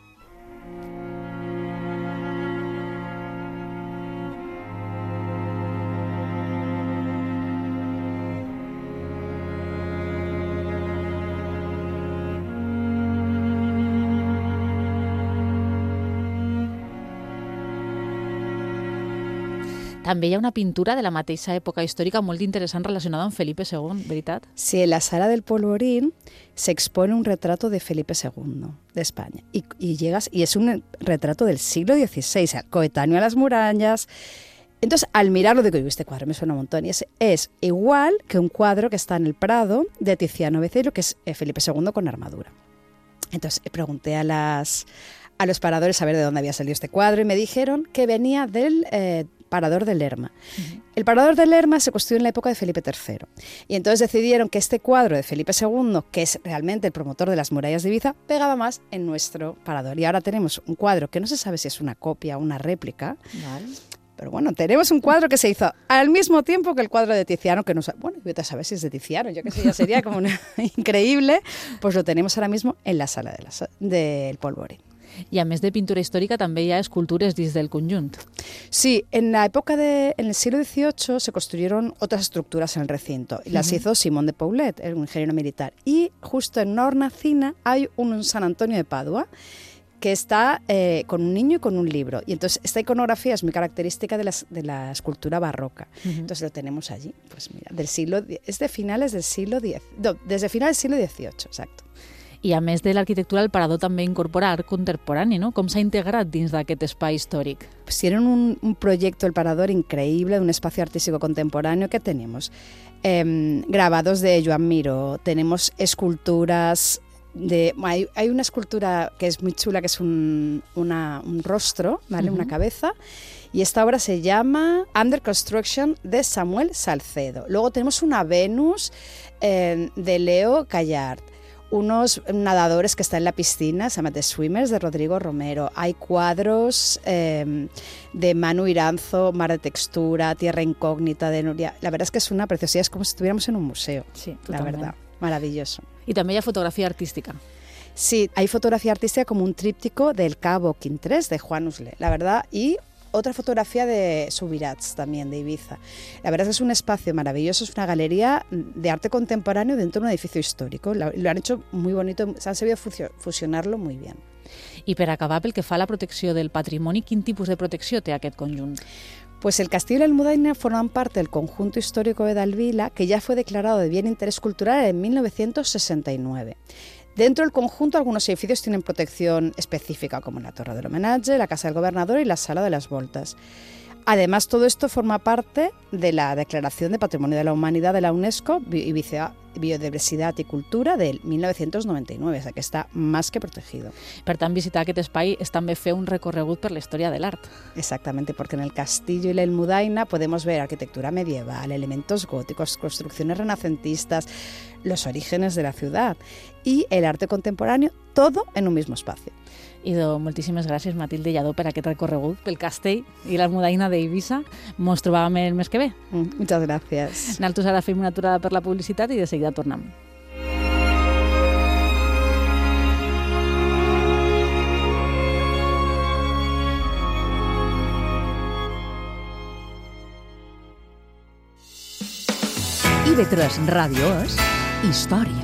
També hi ha una pintura de la mateixa època històrica molt interessant relacionada amb Felipe segundo, ¿verdad? Sí, en la Sala del Polvorín se expone un retrato de Felipe segundo de España y, y llegas y es un retrato del siglo dieciséis, coetáneo a las murallas. Entonces, al mirarlo digo, este cuadro me suena un montón y es, es igual que un cuadro que está en el Prado de Tiziano Becerro, que es Felipe segundo con armadura. Entonces, pregunté a las a los paradores a ver de dónde había salido este cuadro y me dijeron que venía del eh, Parador de Lerma. Uh-huh. El Parador de Lerma se construyó en la época de Felipe tercero y entonces decidieron que este cuadro de Felipe segundo, que es realmente el promotor de las murallas de Ibiza, pegaba más en nuestro parador. Y ahora tenemos un cuadro que no se sabe si es una copia o una réplica, vale. Pero bueno, tenemos un cuadro que se hizo al mismo tiempo que el cuadro de Tiziano, que no sabe, bueno, yo te sabes si es de Tiziano, yo que sé, ya sería como una, increíble, pues lo tenemos ahora mismo en la Sala de la, del Polvorín. Y a més de pintura histórica també hi ha escultures dins del conjunt. Sí, en la época de, en el siglo dieciocho se construyeron otras estructuras en el recinto. Las uh-huh. hizo Simón de Paulet, el ingeniero militar. Y justo en una hornacina hay un San Antonio de Padua que está eh, con un niño y con un libro. Y entonces esta iconografía es muy característica de la, de la escultura barroca. Uh-huh. Entonces lo tenemos allí. Pues mira, del siglo, es de finales del siglo diez, no, desde finales del siglo dieciocho, exacto. I a més de l'arquitectura, el Parador també incorpora art contemporani, ¿no? Com s'ha integrat dins d'aquest espai històric? Pues tienen un, un proyecto, el Parador, increíble, de un espacio artístico contemporáneo que tenemos. Eh, grabados de Joan Miró, tenemos esculturas. De, hay, hay una escultura que es muy chula, que es un, una, un rostro, ¿vale? Uh-huh. Una cabeza. Y esta obra se llama Under Construction de Samuel Salcedo. Luego tenemos una Venus eh, de Leo Callard. Unos nadadores que están en la piscina, se llama The Swimmers, de Rodrigo Romero. Hay cuadros eh, de Manu Iranzo, Mar de Textura, Tierra Incógnita, de Nuria. La verdad es que es una preciosidad, es como si estuviéramos en un museo. Sí, la verdad, maravilloso. Y también hay fotografía artística. Sí, hay fotografía artística como un tríptico del Cabo Quintrés de Juan Usle, la verdad, y otra fotografía de Subirats también, de Ibiza. La verdad es que es un espacio maravilloso, es una galería de arte contemporáneo dentro de un edificio histórico. Lo, lo han hecho muy bonito, se han sabido fusionarlo muy bien. I per acabar, pel que fa a la protecció del patrimoni, quin tipus de protecció té aquest conjunt? Pues el Castillo y la Almudaina forman parte del conjunto histórico de Dalvila, que ya fue declarado de bien interés cultural en mil novecientos sesenta y nueve. Dentro del conjunto, algunos edificios tienen protección específica, como la Torre del Homenaje, la Casa del Gobernador y la Sala de las Voltas. Además, todo esto forma parte de la Declaración de Patrimonio de la Humanidad de la UNESCO, Biodiversidad y Cultura, del mil novecientos noventa y nueve, o sea que está más que protegido. Per tant, visitar aquest espai és també fer un recorregut per la història de l'art. Exactamente, porque en el Castillo y la Almudaina podemos ver arquitectura medieval, elementos góticos, construcciones renacentistas, los orígenes de la ciudad y el arte contemporáneo, todo en un mismo espacio. I do, moltíssimes gràcies, Matilde Lladó, per aquest recorregut pel castell i l'Almudaina d'Eivissa. Mos trobàvem el mes que ve. Mm, muchas gracias. Nosaltres ara fem una aturada per la publicitat i de seguida tornem. I V tres Ràdio és història.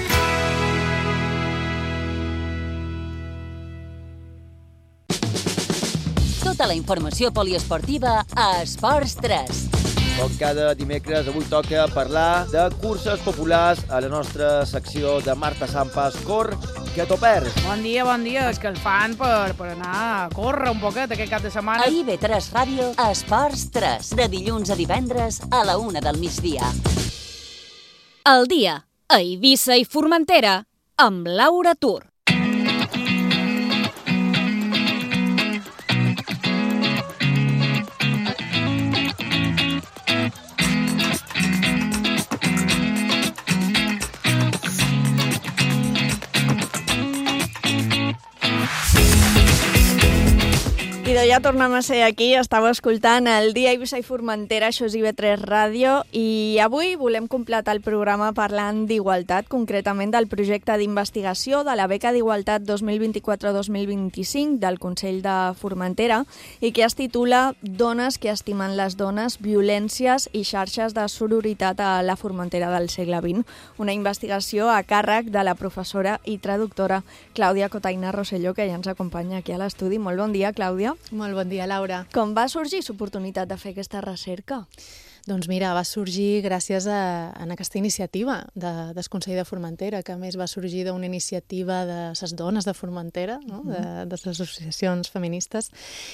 Tota la informació poliesportiva a Esports tres. Com cada dimecres, avui toca parlar de curses populars a la nostra secció de Marta Sampas, Cor, que t'ho perds. Bon dia, bon dia. És que el fan per, per anar a córrer un poquet aquest cap de setmana. A I V tres Ràdio, Esports tres, de dilluns a divendres a la una del migdia. El dia, a Eivissa i Formentera, amb Laura Tur. I ja tornem a ser aquí, estava escoltant el dia Eivissa i Formentera, això és I V tres Ràdio, i avui volem completar el programa parlant d'igualtat, concretament del projecte d'investigació de la beca d'igualtat dos mil vint-i-quatre dos mil vint-i-cinc del Consell de Formentera i que es titula Dones que estimen les dones, violències i xarxes de sororitat a la Formentera del segle vint. Una investigació a càrrec de la professora i traductora Clàudia Cotaina Rosselló, que ja ens acompanya aquí a l'estudi. Molt bon dia, Clàudia. Molt bon dia, Laura. Com va sorgir l'oportunitat de fer aquesta recerca? Doncs mira, va sorgir gràcies a, a aquesta iniciativa de, del Consell de Formentera, que a més va sorgir d'una iniciativa de les dones de Formentera, no? de, de les associacions feministes.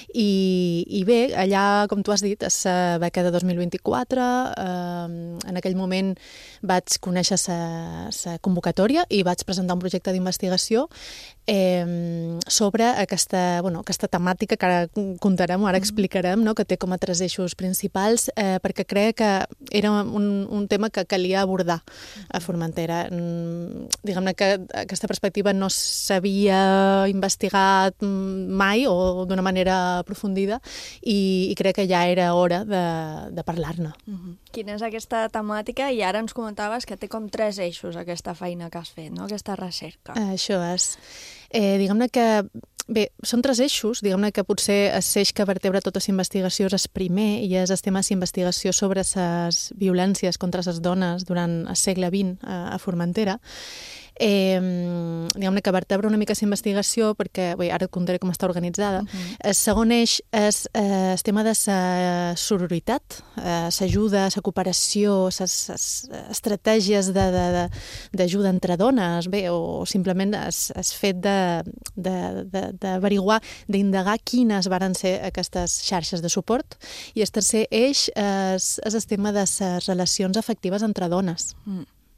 I, I bé, allà, com tu has dit, és la beca de dos mil vint-i-quatre. Eh, en aquell moment vaig conèixer la convocatòria i vaig presentar un projecte d'investigació eh, sobre aquesta, bueno, aquesta temàtica que ara contarem, ara explicarem, no? Que té com a tres eixos principals, eh, perquè crec que era un, un tema que calia abordar a Formentera. Diguem-ne que aquesta perspectiva no s'havia investigat mai o d'una manera aprofundida i, i crec que ja era hora de, de parlar-ne. Uh-huh. Quina és aquesta temàtica? I ara ens comentaves que té com tres eixos aquesta feina que has fet, no? Aquesta recerca. Això és. Eh, diguem-ne que Bé, són tres eixos, diguem-ne que potser el eix que vertebra totes les investigacions és primer i és el tema d'investigació sobre les violències contra les dones durant el segle vint a, a Formentera. Eh, diguem-ne que vertebra una mica la investigació perquè, bé, ara et contaré com està organitzada. Uh-huh. El segon eix és eh, el tema de la sororitat, eh, l'ajuda, la cooperació, les estratègies d'ajuda entre dones, bé, o simplement el fet d'averiguar, d'indagar quines varen ser aquestes xarxes de suport. I el tercer eix és, és el tema de les relacions afectives entre dones. Mm.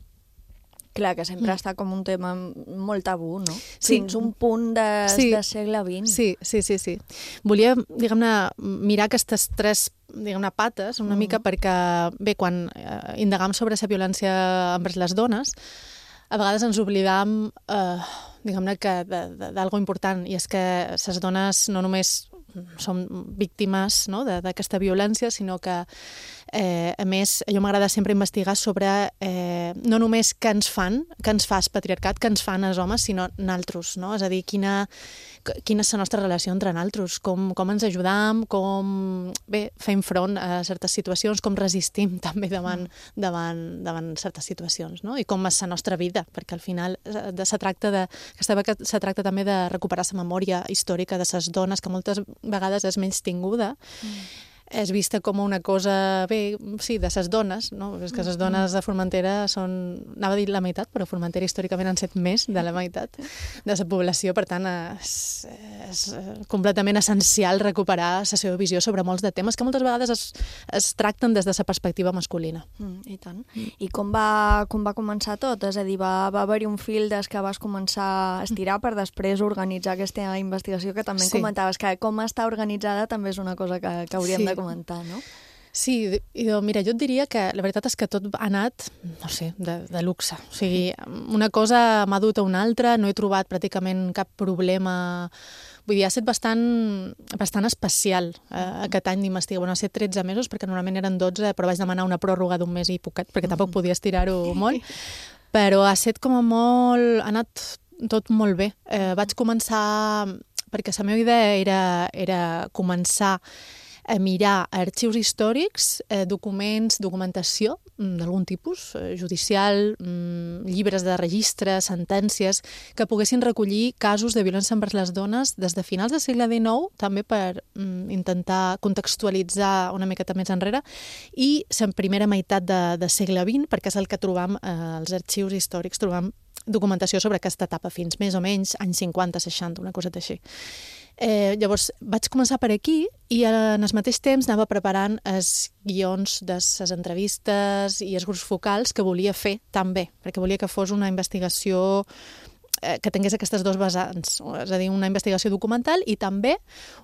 Clar, que sempre mm. està com un tema molt tabú, no? Sí. Fins un punt de, sí. de segle vint. Sí, sí, sí, sí. Volia, diguem-ne, mirar aquestes tres diguem-ne, pates una mm. mica perquè, bé, quan eh, indagam sobre la violència envers les dones, a vegades ens oblidam, eh, diguem-ne, que d'algo important, i és que les dones no només són víctimes, no?, d'aquesta violència, sinó que Eh, a més, a mi m'agrada sempre investigar sobre eh, no només què ens fan, què ens fa el patriarcat, què ens fan els homes, sinó naltros, no? És a dir, quina, quina és la nostra relació entre naltros, com, com ens ajudam, com bé, fem front a certes situacions, com resistim també davant, davant, davant certes situacions, no? I com és la nostra vida, perquè al final de, se, tracta de, se tracta també de recuperar la memòria històrica de les dones, que moltes vegades és menys tinguda, mm. és vista com una cosa, bé, sí, de ses dones, no? És que les dones de Formentera són, anava a dir la meitat, però Formentera històricament han set més de la meitat de la població, per tant és, és completament essencial recuperar la seva visió sobre molts de temes que moltes vegades es, es tracten des de la perspectiva masculina. Mm, I tant. I com va, com va començar tot? És a dir, va, va haver-hi un fil des que vas començar a estirar per després organitzar aquesta investigació que també Sí. comentaves, que com està organitzada també és una cosa que, que hauríem Sí. de comentar, no? Sí, idò, mira, jo et diria que la veritat és que tot ha anat, no sé, de, de luxe. O sigui, una cosa m'ha dut a una altra, no he trobat pràcticament cap problema. Vull dir, ha estat bastant, bastant especial eh, aquest any d'investigació. Bueno, ha estat tretze mesos, perquè normalment eren dotze, però vaig demanar una pròrroga d'un mes i poquet, perquè tampoc podia estirar-ho molt. Però ha estat com a molt... Ha anat tot molt bé. Eh, vaig començar... Perquè la meva idea era, era començar a mirar arxius històrics, eh, documents, documentació d'algun tipus, eh, judicial, mm, llibres de registre, sentències, que poguessin recollir casos de violència envers les dones des de finals del segle dinou, també per mm, intentar contextualitzar una miqueta més enrere, i la primera meitat de, de segle vint, perquè és el que trobam eh, als arxius històrics, trobam documentació sobre aquesta etapa fins més o menys anys cinquanta seixanta, una cosa així. Eh, llavors vaig començar per aquí i en el mateix temps anava preparant els guions de les entrevistes i els grups focals que volia fer també, perquè volia que fos una investigació eh, que tingués aquestes dos vessants, és a dir, una investigació documental i també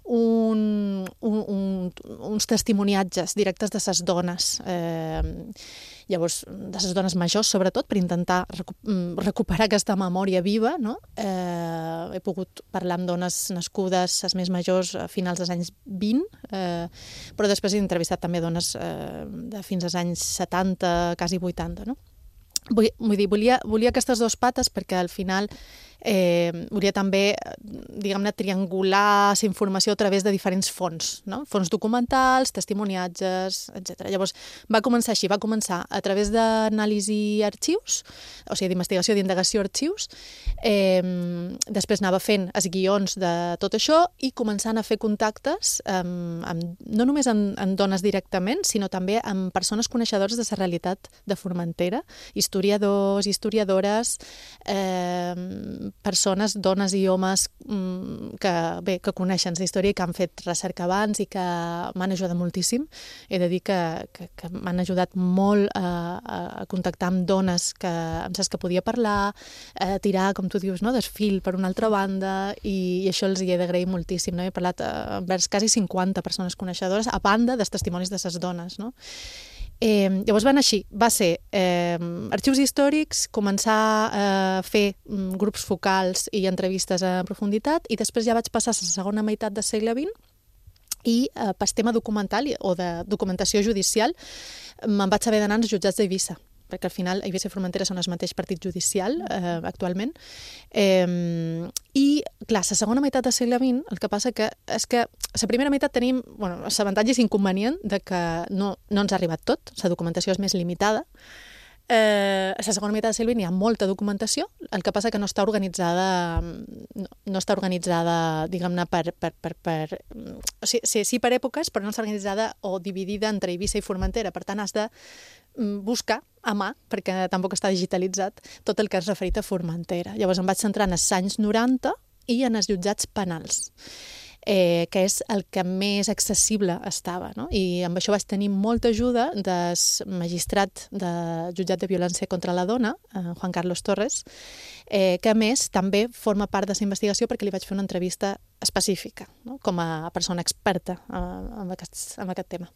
un, un, un, uns testimoniatges directes de les dones. Eh, Llavors, de les dones majors, sobretot, per intentar recu recuperar aquesta memòria viva, no? Eh, he pogut parlar amb dones nascudes, les més majors, a finals dels anys vint, eh, però després he entrevistat també dones eh, de fins als anys setanta, quasi vuitanta, no? Vull, vull dir, volia, volia aquestes dues pates perquè al final eh, volia també, diguem-ne, triangular la informació a través de diferents fonts, no? Fonts documentals, testimoniatges, etcètera. Llavors, va començar així, va començar a través d'anàlisi arxius, o sigui, d'investigació, d'indagació arxius, eh, després anava fent els guions de tot això i començant a fer contactes amb, amb, no només amb, amb dones directament, sinó també amb persones coneixedores de la realitat de Formentera, historiadors, historiadores, eh, persones, dones i homes que, bé, que coneixen la història i que han fet recerca abans i que m'han ajudat moltíssim. He de dir que, que, que m'han ajudat molt a, a contactar amb dones que, amb les que podia parlar, a tirar, com tu dius, no, del fil per una altra banda, i, i això els hi he d'agrair moltíssim. No? He parlat envers quasi cinquanta persones coneixedores, a banda dels testimonis de les dones. No? Eh, llavors van així, va ser eh, arxius històrics, començar a fer mm, grups focals i entrevistes en profunditat, i després ja vaig passar a la segona meitat del segle vint i eh, pel tema documental o de documentació judicial me'n vaig haver d'anar als jutjats d'Eivissa, perquè al final Eivissa i Formentera són el mateix partit judicial eh, actualment. Eh, I, clar, la segona meitat del segle vint, el que passa que és que la primera meitat tenim, bueno, l'avantatge és inconvenient de que no, no ens ha arribat tot, la documentació és més limitada. Eh, a la segona meitat del segle vint hi ha molta documentació, el que passa que no està organitzada, no, no està organitzada, diguem-ne, per, per, per, per... O sigui, sí, sí per èpoques, però no està organitzada o dividida entre Eivissa i Formentera. Per tant, has de buscar a mà, perquè tampoc està digitalitzat, tot el que és referit a Formentera. Llavors em vaig centrar en els anys noranta i en els jutjats penals, eh, que és el que més accessible estava, no? I amb això vaig tenir molta ajuda del magistrat de jutjat de violència contra la dona, eh, Juan Carlos Torres, eh, que a més també forma part de la investigació perquè li vaig fer una entrevista específica, no? Com a persona experta eh, en, aquest, en aquest tema.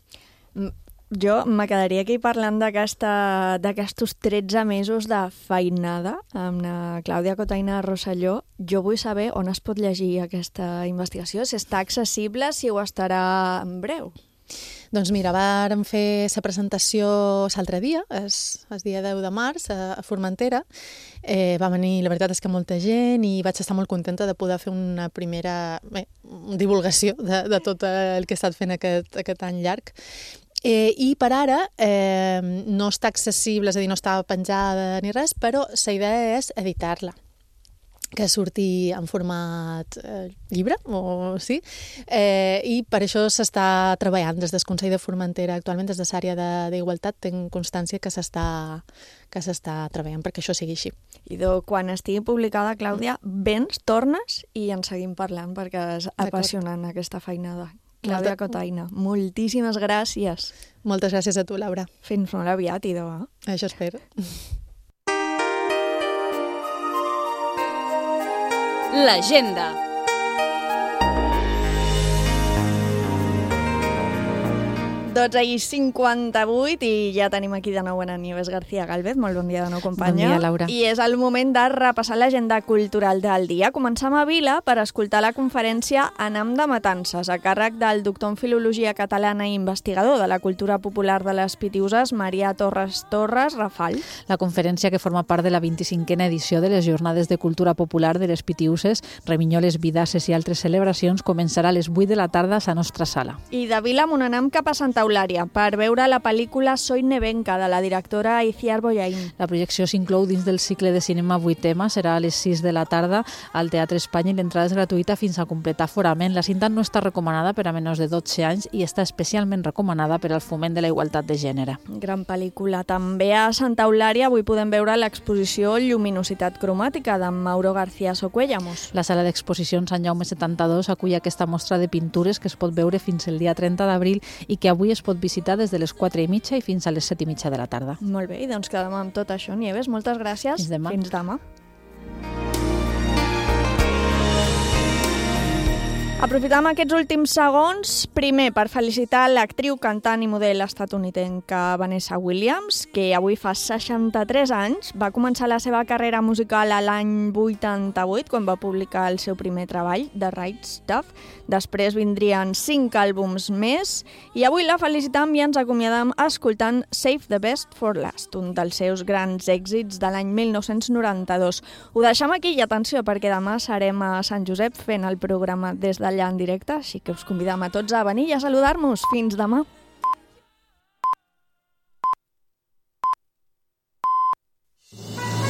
Jo me quedaria aquí parlant d'aquestos tretze mesos de feinada amb la Clàudia Cotaina Rosselló. Jo vull saber on es pot llegir aquesta investigació, si està accessible, si ho estarà en breu. Doncs mira, vàrem fer la presentació l'altre dia, és el dia deu de març, a Formentera. Eh, va venir, la veritat és que molta gent, i vaig estar molt contenta de poder fer una primera bé, divulgació de, de tot el que he estat fent aquest, aquest any llarg. Eh, I per ara eh, no està accessible, és a dir, no està penjada ni res, però la idea és editar-la, que surti en format eh, llibre, o sí, eh, i per això s'està treballant des del Consell de Formentera, actualment des de l'àrea d'Igualtat, tinc constància que s'està que s'està treballant perquè això sigui així. I de, quan estigui publicada, Clàudia, vens, tornes i en seguim parlant, perquè és apassionant aquesta feinada. Clàudia Cotaina, moltíssimes gràcies. Moltes gràcies a tu, Laura. Fins molt aviat, idò. Eh? Això espero. L'agenda. dotze i cinquanta-vuit i ja tenim aquí de nou en Nieves García Galvez. Molt bon dia de nou, companya. Bon dia, Laura. I és el moment de repassar l'agenda cultural del dia. Començam a Vila per escoltar la conferència Anam de Matances, a càrrec del doctor en Filologia Catalana i investigador de la cultura popular de les Pitiuses, Maria Torres Torres Rafall. La conferència, que forma part de la vint-i-cinquena edició de les Jornades de Cultura Popular de les Pitiuses, Reminyoles, Vidases i altres celebracions, començarà a les vuit de la tarda a la nostra sala. I de Vila m'on anem cap a Santa Eulària per veure la pel·lícula Soy Nevenka, de la directora Iciar Boyain. La projecció s'inclou dins del cicle de cinema vuit tema, serà a les sis de la tarda al Teatre Espanya i l'entrada és gratuïta fins a completar aforament. La cinta no està recomanada per a menors de dotze anys i està especialment recomanada per al foment de la igualtat de gènere. Gran pel·lícula. També a Santa Eulària avui podem veure l'exposició Lluminositat cromàtica de Mauro García Socuellamos. La sala d'exposicions Sant Jaume setanta-dos acull aquesta mostra de pintures que es pot veure fins el dia trenta d'abril i que avui es pot visitar des de les quatre i mitja i fins a les set i mitja de la tarda. Molt bé, i doncs quedem amb tot això. Nieves, moltes gràcies. Fins demà. Fins demà. Aprofitam aquests últims segons, primer per felicitar l'actriu, cantant i model estatunidenca Vanessa Williams, que avui fa seixanta-tres anys. Va començar la seva carrera musical a l'any vuitanta-vuit, quan va publicar el seu primer treball, The Right Stuff. Després vindrien cinc àlbums més, i avui la felicitam i ens acomiadam escoltant Save the Best for Last, un dels seus grans èxits de l'any mil nou-cents noranta-dos. Ho deixem aquí i atenció, perquè demà serem a Sant Josep fent el programa des d'allà en directe, així que us convidam a tots a venir i a saludar-nos. Fins demà!